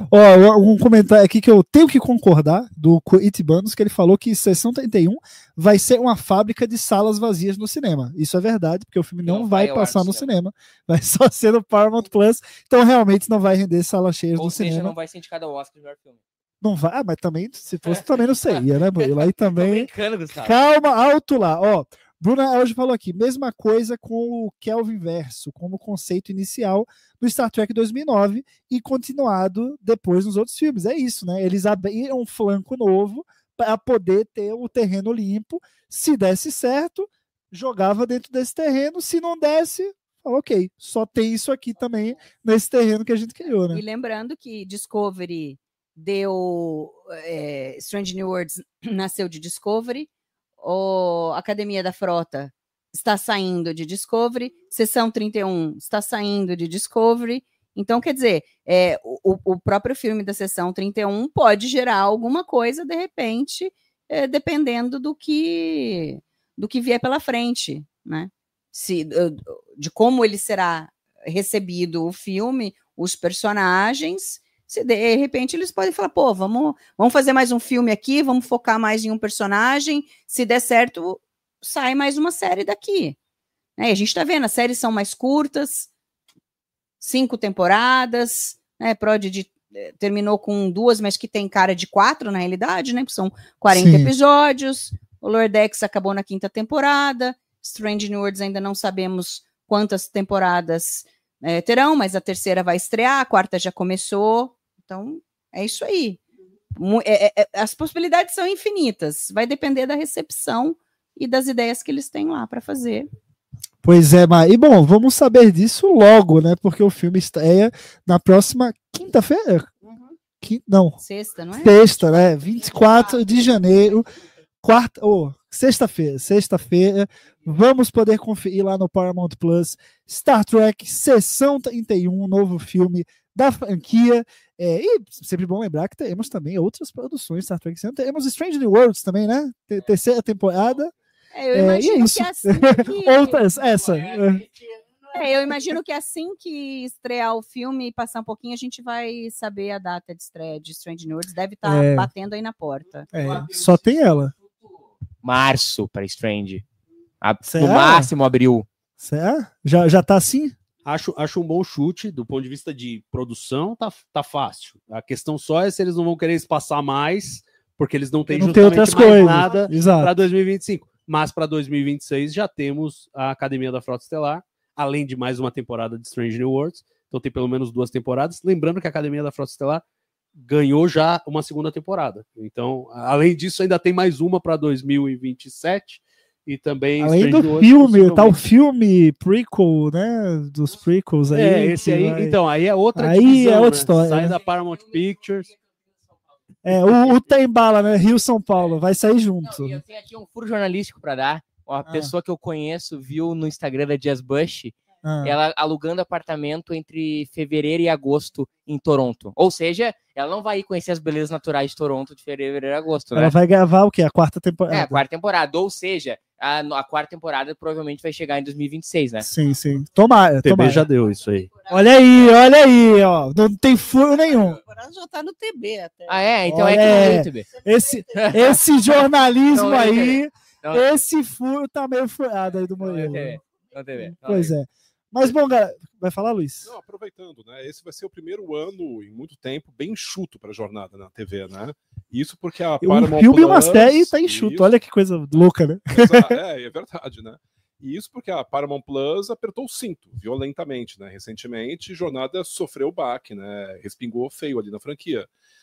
Ó, um comentário aqui que eu tenho que concordar, do Itibanos, que ele falou que Sessão trinta e um vai ser uma fábrica de salas vazias no cinema. Isso é verdade, porque o filme não, não vai, vai passar no cinema. cinema. Vai só ser no Paramount Plus, então realmente não vai render salas cheias Ou no seja, cinema. Não vai ser indicado ao Oscar de melhor filme. Não vai, ah, mas também, se fosse, também não seria, né, Murilo? Aí também... Tô brincando, Gustavo. Calma, alto lá, ó. Bruna Elge falou aqui, mesma coisa com o Kelvin Verso, como conceito inicial do Star Trek dois mil e nove e continuado depois nos outros filmes. É isso, né? Eles abriram um flanco novo para poder ter o terreno limpo. Se desse certo, jogava dentro desse terreno. Se não desse, ok, só tem isso aqui também nesse terreno que a gente criou, né? E lembrando que Discovery deu... É, Strange New Worlds nasceu de Discovery, o Academia da Frota está saindo de Discovery, Sessão trinta e um está saindo de Discovery, então quer dizer, é, o, o próprio filme da Sessão trinta e um pode gerar alguma coisa de repente, é, dependendo do que do que vier pela frente, né? Se, de como ele será recebido o filme, os personagens. Se de repente eles podem falar, pô, vamos, vamos fazer mais um filme aqui, vamos focar mais em um personagem, se der certo, sai mais uma série daqui. Né? A gente tá vendo, as séries são mais curtas, cinco temporadas, né? Prodigy terminou com duas, mas que tem cara de quatro na realidade, né? São quarenta Sim. episódios, o Lower Decks acabou na quinta temporada, Strange New Worlds ainda não sabemos quantas temporadas é, terão, mas a terceira vai estrear, a quarta já começou. Então, é isso aí. É, é, as possibilidades são infinitas. Vai depender da recepção e das ideias que eles têm lá para fazer. Pois é, mas... E bom, vamos saber disso logo, né? Porque o filme estreia na próxima quinta-feira. Uhum. Quinta, não. Sexta, não é? Sexta, né? vinte e quatro de janeiro. Quarta... Oh, sexta-feira. Sexta-feira. Vamos poder conferir lá no Paramount Plus Star Trek Sessão trinta e um, novo filme da franquia. É, e sempre bom lembrar que teremos também outras produções Star Trek. Temos Strange New Worlds também, né? Terceira temporada. É, eu imagino é, que assim que... Outras, essa. É, eu imagino que assim que estrear o filme e passar um pouquinho, a gente vai saber a data de estreia de Strange New Worlds. Deve estar tá é. batendo aí na porta. É, só tem ela. Março para Strange. A, no máximo abril. Será? Já, já tá assim? Acho, acho um bom chute, do ponto de vista de produção, tá, tá fácil. A questão só é se eles não vão querer espaçar mais, porque eles não têm não justamente tem outras mais coisas. nada para dois mil e vinte e cinco. Mas para dois mil e vinte e seis já temos a Academia da Frota Estelar, além de mais uma temporada de Strange New Worlds. Então tem pelo menos duas temporadas. Lembrando que a Academia da Frota Estelar ganhou já uma segunda temporada. Então, além disso, ainda tem mais uma para dois mil e vinte e sete. E também além do filme, tá o filme prequel, né? Dos prequels aí. É, esse aí, vai... então, aí é outra aí divisão, é outra né? história. Sai né? da Paramount Pictures. É, o, o Tem Bala, né? Rio São Paulo, vai sair junto. Não, eu tenho aqui um furo jornalístico para dar. Uma ah. pessoa que eu conheço viu no Instagram da Jazz Bush, ah. ela alugando apartamento entre fevereiro e agosto em Toronto. Ou seja, ela não vai ir conhecer as belezas naturais de Toronto de fevereiro e agosto, né? Ela vai gravar o quê? A quarta temporada. É, a quarta temporada. Ou seja, a, a quarta temporada provavelmente vai chegar em dois mil e vinte e seis, né? Sim, sim. Tomara, O T B tomara. já deu isso aí. Olha aí, olha aí, ó. Não tem furo nenhum. Agora já tá no T B até. Ah, é? Então Olha, é que não é. é U T B. Esse, esse jornalismo Não é aí, Não é- esse furo tá meio furado aí do não é Murilo. T V. Não é T V. Não Pois é. Mas, bom, galera, vai falar, Luiz? Não, aproveitando, né? Esse vai ser o primeiro ano em muito tempo bem enxuto para a jornada na T V, né? Isso porque a Um Paramount filme e uma Plus, série tá enxuto. isso, Olha que coisa louca, né? Exato, é, é verdade, né? E isso porque a Paramount Plus apertou o cinto violentamente, né? Recentemente, Jornada sofreu o baque, né? Respingou feio ali na franquia.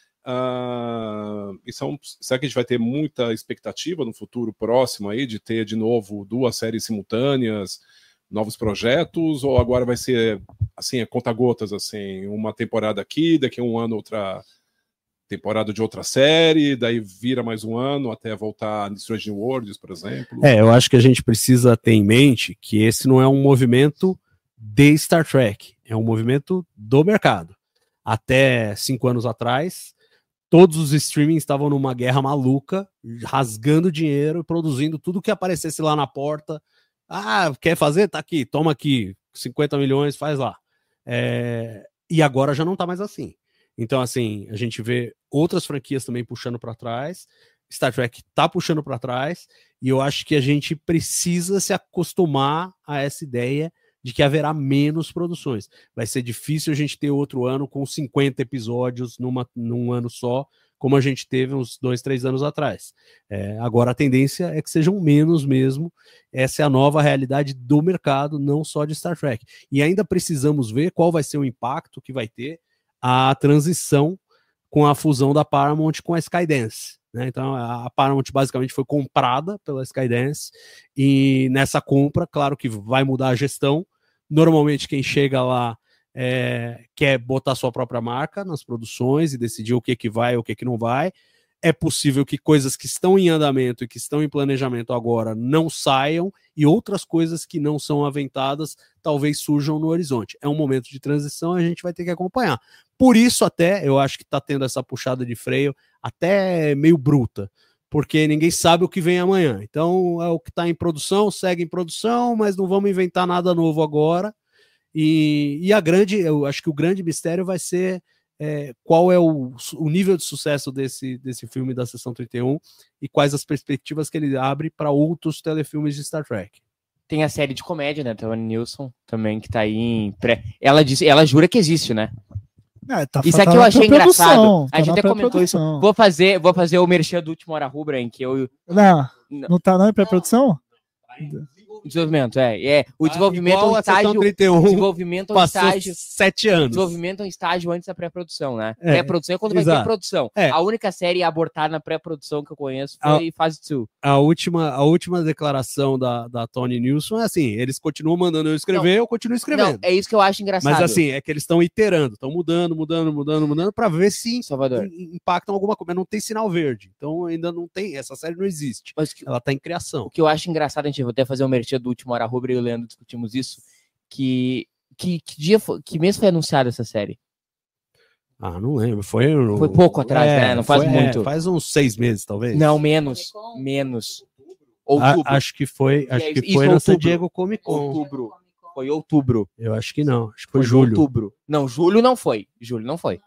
Uh, e são, será que a gente vai ter muita expectativa no futuro próximo aí de ter de novo duas séries simultâneas, novos projetos, ou agora vai ser assim, a conta-gotas, assim, uma temporada aqui, daqui a um ano outra temporada de outra série, daí vira mais um ano até voltar a Strange New Worlds, por exemplo? É, eu acho que a gente precisa ter em mente que esse não é um movimento de Star Trek, é um movimento do mercado. Até cinco anos atrás, todos os streamings estavam numa guerra maluca, rasgando dinheiro, produzindo tudo que aparecesse lá na porta. Ah, quer fazer? Tá aqui, toma aqui, cinquenta milhões, faz lá. É... E agora já não tá mais assim. Então, assim, a gente vê outras franquias também puxando para trás, Star Trek tá puxando para trás, e eu acho que a gente precisa se acostumar a essa ideia de que haverá menos produções. Vai ser difícil a gente ter outro ano com cinquenta episódios numa, num ano só, como a gente teve uns dois, três anos atrás. É, agora a tendência é que sejam menos mesmo. Essa é a nova realidade do mercado, não só de Star Trek. E ainda precisamos ver qual vai ser o impacto que vai ter a transição com a fusão da Paramount com a Skydance. Né? Então a Paramount basicamente foi comprada pela Skydance, e nessa compra, claro que vai mudar a gestão. Normalmente quem chega lá é, quer botar sua própria marca nas produções e decidir o que, que vai e o que, que não vai. É possível que coisas que estão em andamento e que estão em planejamento agora não saiam, e outras coisas que não são aventadas talvez surjam no horizonte. É um momento de transição, a gente vai ter que acompanhar. Por isso até, eu acho que está tendo essa puxada de freio até meio bruta, porque ninguém sabe o que vem amanhã. Então, é o que está em produção, segue em produção, mas não vamos inventar nada novo agora. E, e a grande, eu acho que o grande mistério vai ser é, qual é o, o nível de sucesso desse, desse filme da Seção trinta e um e quais as perspectivas que ele abre para outros telefilmes de Star Trek. Tem a série de comédia, né? Tony Nilsson também, que tá aí em pré. Ela, diz, ela jura que existe, né? É, tá, Isso tá aqui eu na achei pré-produção, engraçado. tá A gente na até comentou isso. pré-produção. Vou fazer, vou fazer o merchan do Último Hora Rubra, em que eu. Não, Não. não tá não em pré-produção? Desenvolvimento, é. é. O Ah, desenvolvimento é igual um a Seção estágio. trinta e um Desenvolvimento é um passou estágio. sete anos. Desenvolvimento é um estágio antes da pré-produção, né? É, Pré-produção é quando vai exato. ter produção. É. A única série a abortar na pré-produção que eu conheço A- foi Fase dois. A última, a última declaração da, da Tony Nilsson é assim, eles continuam mandando eu escrever, eu continuo escrevendo. Não, é isso que eu acho engraçado. Mas assim, é que eles estão iterando, estão mudando, mudando, mudando, mudando, para ver se Salvador. im- impactam alguma coisa. Mas não tem sinal verde. Então ainda não tem, essa série não existe. Mas que- Ela tá em criação. o que eu acho engraçado, a gente vai até fazer um merchan do Último Hora Rubra e o Leandro discutimos isso, que, que, que dia foi, que mês foi anunciada essa série? Ah, não lembro. Foi, Foi pouco atrás, né? Não faz foi- muito. É, faz uns seis meses, talvez. Não, menos. Menos. A- Outubro. acho que foi, E acho é que isso, foi na San outubro. Diego Comic Con. Outubro. Foi outubro. Eu acho que não. Acho que foi, Foi julho. outubro. Não, julho não foi. Julho não foi.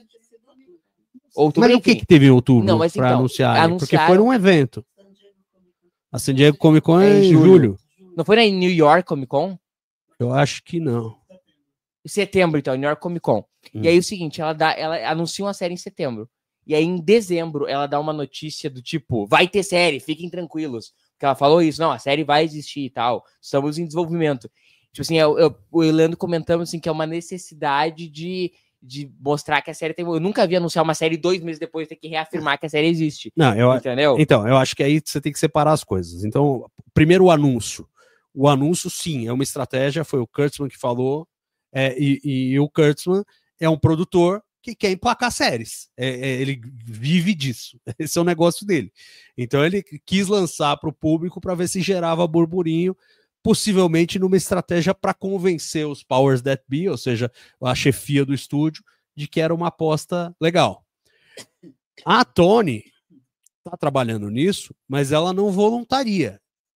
Outubro, Mas o que, enfim. que teve em outubro Não, mas pra então, anunciar? Porque anunciaram- foi num evento. A San Diego Comic Con É é em em julho. julho. Não foi na New York Comic Con? Eu acho que não. Em setembro, então, New York Comic Con. Hum. E aí o seguinte, ela dá, ela anuncia uma série em setembro. E aí em dezembro ela dá uma notícia do tipo, vai ter série, fiquem tranquilos. Porque ela falou isso, não, a série vai existir e tal. Estamos em desenvolvimento. Tipo assim, eu, eu, o Leandro comentamos assim, que é uma necessidade de, de mostrar que a série tem. Eu nunca vi anunciar uma série dois meses depois ter que reafirmar que a série existe. Não, eu, Entendeu? então, eu acho que aí você tem que separar as coisas. Então, primeiro o anúncio. O anúncio, sim, é uma estratégia, foi o Kurtzman que falou, é, e, e o Kurtzman é um produtor que quer emplacar séries. É, é, ele vive disso. Esse é o negócio dele. Então, ele quis lançar para o público para ver se gerava burburinho, possivelmente numa estratégia para convencer os powers that be, ou seja, a chefia do estúdio, de que era uma aposta legal. A Tony está trabalhando nisso, mas ela não voluntaria.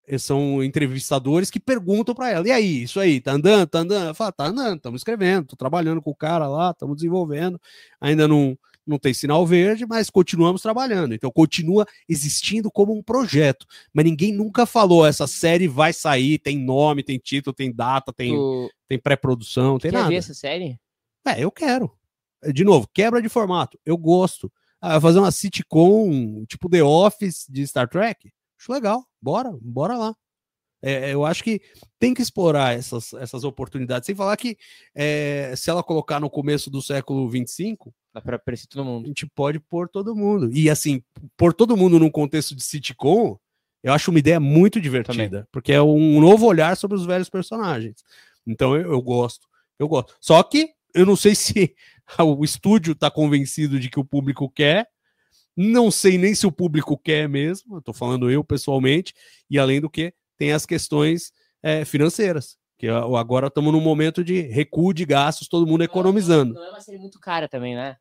são entrevistadores que perguntam para ela, e aí, isso aí, tá andando, tá andando? Ela fala, tá andando, estamos escrevendo, tô trabalhando com o cara lá, estamos desenvolvendo, ainda não, não tem sinal verde, mas continuamos trabalhando, então continua existindo como um projeto, mas ninguém nunca falou, essa série vai sair, tem nome, tem título, tem data, tem, Tu tem pré-produção, tem quer nada. ver essa série? É, eu quero. De novo, quebra de formato, eu gosto. Ah, fazer uma sitcom, tipo The Office de Star Trek, acho legal, bora, bora lá. É, eu acho que tem que explorar essas, essas oportunidades, sem falar que é, se ela colocar no começo do século vinte e cinco, Dá pra aparecer todo a mundo. gente pode pôr todo mundo. E assim, pôr todo mundo num contexto de sitcom, eu acho uma ideia muito divertida, Também. porque é um novo olhar sobre os velhos personagens. Então eu, eu gosto, eu gosto. Só que eu não sei se o estúdio tá convencido de que o público quer, não sei nem se o público quer mesmo, eu tô falando eu pessoalmente, e além do que, tem as questões é, financeiras, que agora estamos num momento de recuo de gastos, todo mundo economizando. Não é uma série muito cara também, né?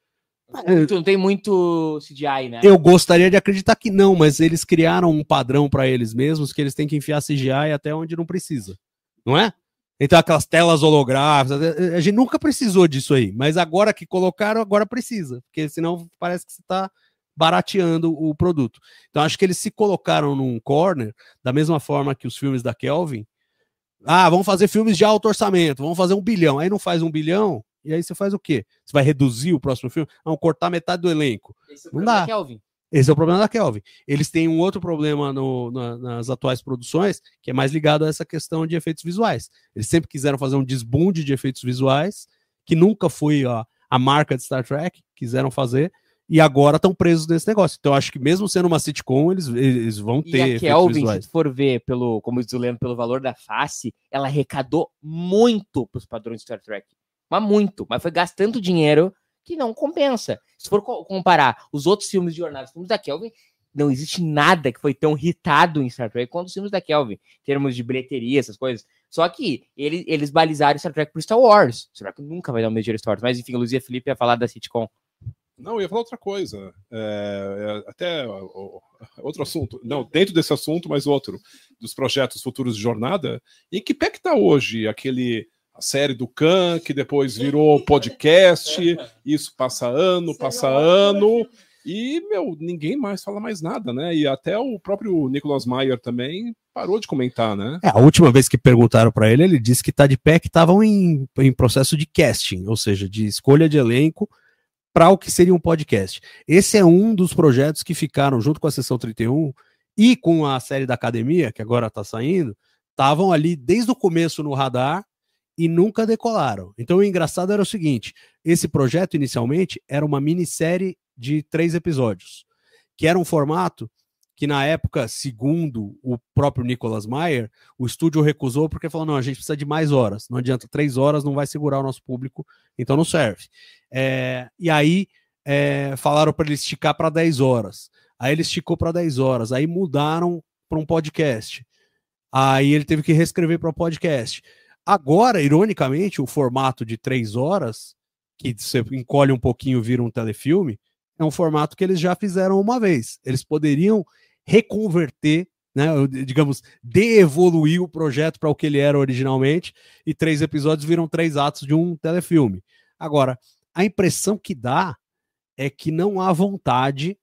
É, Muito- não tem muito C G I, né? eu gostaria de acreditar que não, mas eles criaram um padrão para eles mesmos que eles têm que enfiar C G I até onde não precisa, não é? Então aquelas telas holográficas, a gente nunca precisou disso aí, mas agora que colocaram, agora precisa, porque senão parece que você está barateando o produto. Então acho que eles se colocaram num corner, da mesma forma que os filmes da Kelvin. Ah, vamos fazer filmes de alto orçamento, vamos fazer um bilhão. Aí não faz um bilhão, e aí você faz o quê? Você vai reduzir o próximo filme? Não, cortar metade do elenco. Esse é o Não problema dá. da Kelvin. Esse é o problema da Kelvin. Eles têm um outro problema no, na, nas atuais produções, que é mais ligado a essa questão de efeitos visuais. Eles sempre quiseram fazer um desbunde de efeitos visuais, que nunca foi a, a marca de Star Trek, quiseram fazer, e agora estão presos nesse negócio. Então, acho que mesmo sendo uma sitcom, eles, eles vão ter E a efeitos Kelvin, visuais. se for ver, pelo, como diz o Leandro, pelo valor da face, ela arrecadou muito pros padrões de Star Trek. Mas muito. Mas foi gastando dinheiro que não compensa. Se for co- comparar os outros filmes de jornada, os filmes da Kelvin, não existe nada que foi tão hitado em Star Trek quanto os filmes da Kelvin, em termos de bilheteria, essas coisas. Só que ele, eles balizaram Star Trek pro Star Wars. Star Trek nunca vai dar o mesmo dinheiro Star Wars. Mas enfim, o Luzia Felipe ia falar da sitcom. Não, eu ia falar outra coisa. É, é, até ó, ó, outro assunto. Não, dentro desse assunto, mas outro. Dos projetos futuros de jornada. Em que pé que tá hoje aquele... A série do Khan, que depois virou podcast, isso passa ano, passa ano, e, meu, ninguém mais fala mais nada, né? E até o próprio Nicholas Meyer também parou de comentar, né? É, a última vez que perguntaram para ele, ele disse que tá de pé, que estavam em, em processo de casting, ou seja, de escolha de elenco para o que seria um podcast. Esse é um dos projetos que ficaram junto com a Sessão trinta e um e com a série da Academia, que agora tá saindo, estavam ali desde o começo no radar e nunca decolaram. Então o engraçado era o seguinte, esse projeto inicialmente era uma minissérie de três episódios, que era um formato que na época, segundo o próprio Nicholas Meyer, o estúdio recusou porque falou, não, a gente precisa de mais horas, não adianta, três horas não vai segurar o nosso público, então não serve. É, e aí é, falaram para ele esticar para dez horas, aí ele esticou para dez horas, aí mudaram para um podcast, aí ele teve que reescrever para o podcast. Agora, ironicamente, o formato de três horas, que você encolhe um pouquinho e vira um telefilme, é um formato que eles já fizeram uma vez. Eles poderiam reconverter, né, digamos, de-evoluir o projeto para o que ele era originalmente, e três episódios viram três atos de um telefilme. Agora, a impressão que dá é que não há vontade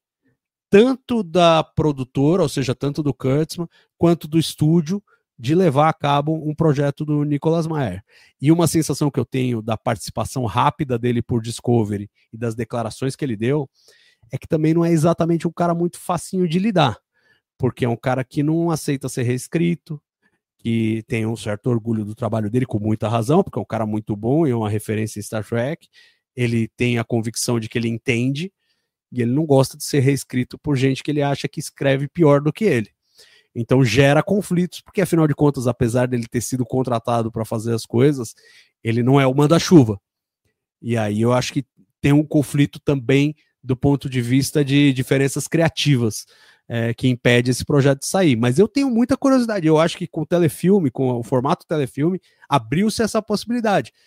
tanto da produtora, ou seja, tanto do Kurtzman, quanto do estúdio, de levar a cabo um projeto do Nicholas Meyer. E uma sensação que eu tenho da participação rápida dele por Discovery e das declarações que ele deu, é que também não é exatamente um cara muito facinho de lidar, porque é um cara que não aceita ser reescrito, que tem um certo orgulho do trabalho dele, com muita razão, porque é um cara muito bom e é uma referência em Star Trek, ele tem a convicção de que ele entende, e ele não gosta de ser reescrito por gente que ele acha que escreve pior do que ele. Então gera conflitos, porque afinal de contas, apesar dele ter sido contratado para fazer as coisas, ele não é o manda-chuva. E aí eu acho que tem um conflito também do ponto de vista de diferenças criativas, é, que impede esse projeto de sair. Mas eu tenho muita curiosidade, eu acho que com o telefilme, com o formato telefilme, abriu-se essa possibilidade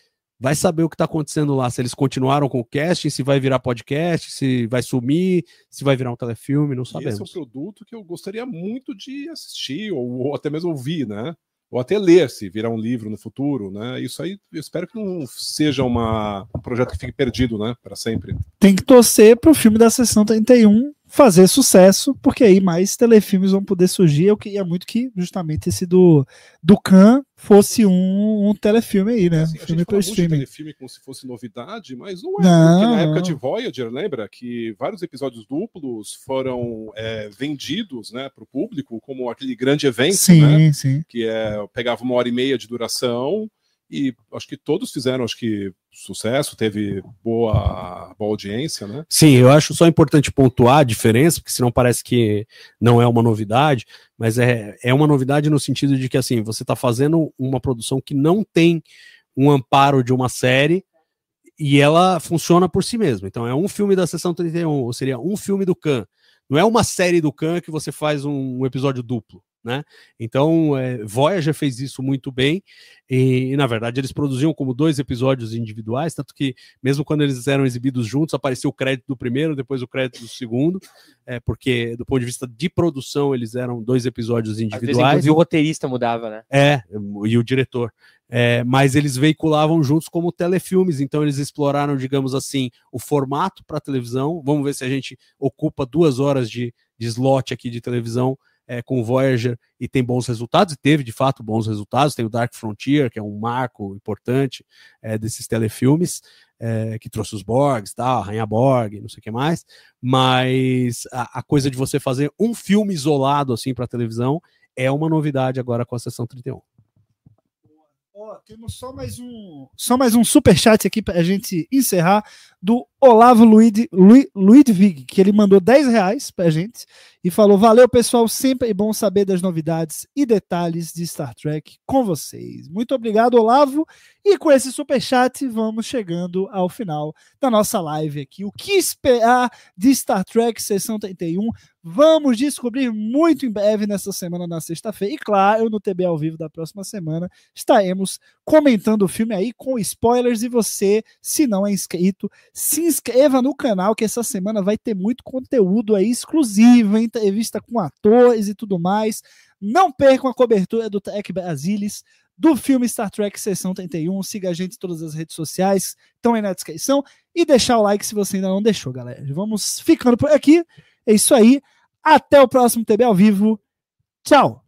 vai saber o que está acontecendo lá, se eles continuaram com o casting, se vai virar podcast, se vai sumir, se vai virar um telefilme, não sabemos. Esse é um produto que eu gostaria muito de assistir, ou, ou até mesmo ouvir, né? Ou até ler, se virar um livro no futuro, né? Isso aí, eu espero que não seja uma, um projeto que fique perdido, né? Para sempre. Tem que torcer para o filme da Sessão trinta e um fazer sucesso, porque aí mais telefilmes vão poder surgir. Eu queria muito que justamente esse do, do Khan fosse um, um telefilme aí, né? Assim, um a filme gente para fala muito de streaming. telefilme como se fosse novidade, mas não é. Não, porque na época não. de Voyager, lembra que vários episódios duplos foram é, vendidos, né, para o público como aquele grande evento, Sim, né? sim. Que é, pegava uma hora e meia de duração e acho que todos fizeram, acho que sucesso, teve boa, boa audiência, né? Sim, eu acho só importante pontuar a diferença, porque senão parece que não é uma novidade, mas é, é uma novidade no sentido de que, assim, você está fazendo uma produção que não tem um amparo de uma série e ela funciona por si mesma. Então é um filme da Sessão trinta e um, ou seria um filme do Khan. Não é uma série do Khan que você faz um, um episódio duplo, né? Então, é, Voyager fez isso muito bem e, e, na verdade, eles produziam como dois episódios individuais, tanto que, mesmo quando eles eram exibidos juntos, apareceu o crédito do primeiro, depois o crédito do segundo, é, porque, do ponto de vista de produção, eles eram dois episódios individuais. Às vezes, inclusive, o roteirista mudava, né? É, e o diretor. É, mas eles veiculavam juntos como telefilmes, então eles exploraram, digamos assim, o formato para televisão. Vamos ver se a gente ocupa duas horas de, de slot aqui de televisão é, com o Voyager e tem bons resultados, e teve de fato bons resultados. Tem o Dark Frontier, que é um marco importante é, desses telefilmes, é, que trouxe os Borgs, tal, a Rainha Borg, não sei o que mais, mas a, a coisa de você fazer um filme isolado assim para televisão é uma novidade agora com a Sessão trinta e um. Ó, temos só mais um, só mais um superchat aqui para a gente encerrar, do Olavo Luid, Luid, Luidvig, que ele mandou dez reais para a gente e falou: valeu, pessoal, sempre é bom saber das novidades e detalhes de Star Trek com vocês. Muito obrigado, Olavo. E com esse superchat vamos chegando ao final da nossa live aqui. O que esperar de Star Trek Sessão trinta e um? Vamos descobrir muito em breve nessa semana, na sexta-feira. E claro, no T B ao vivo da próxima semana estaremos comentando o filme aí com spoilers. E você, se não é inscrito, se inscreva no canal, que essa semana vai ter muito conteúdo aí exclusivo, entrevista com atores e tudo mais. Não percam a cobertura do Trek Brasilis, do filme Star Trek Sessão trinta e um. Siga a gente em todas as redes sociais, estão aí na descrição, e deixar o like se você ainda não deixou, galera. Vamos ficando por aqui. É isso aí. Até o próximo T B ao vivo. Tchau!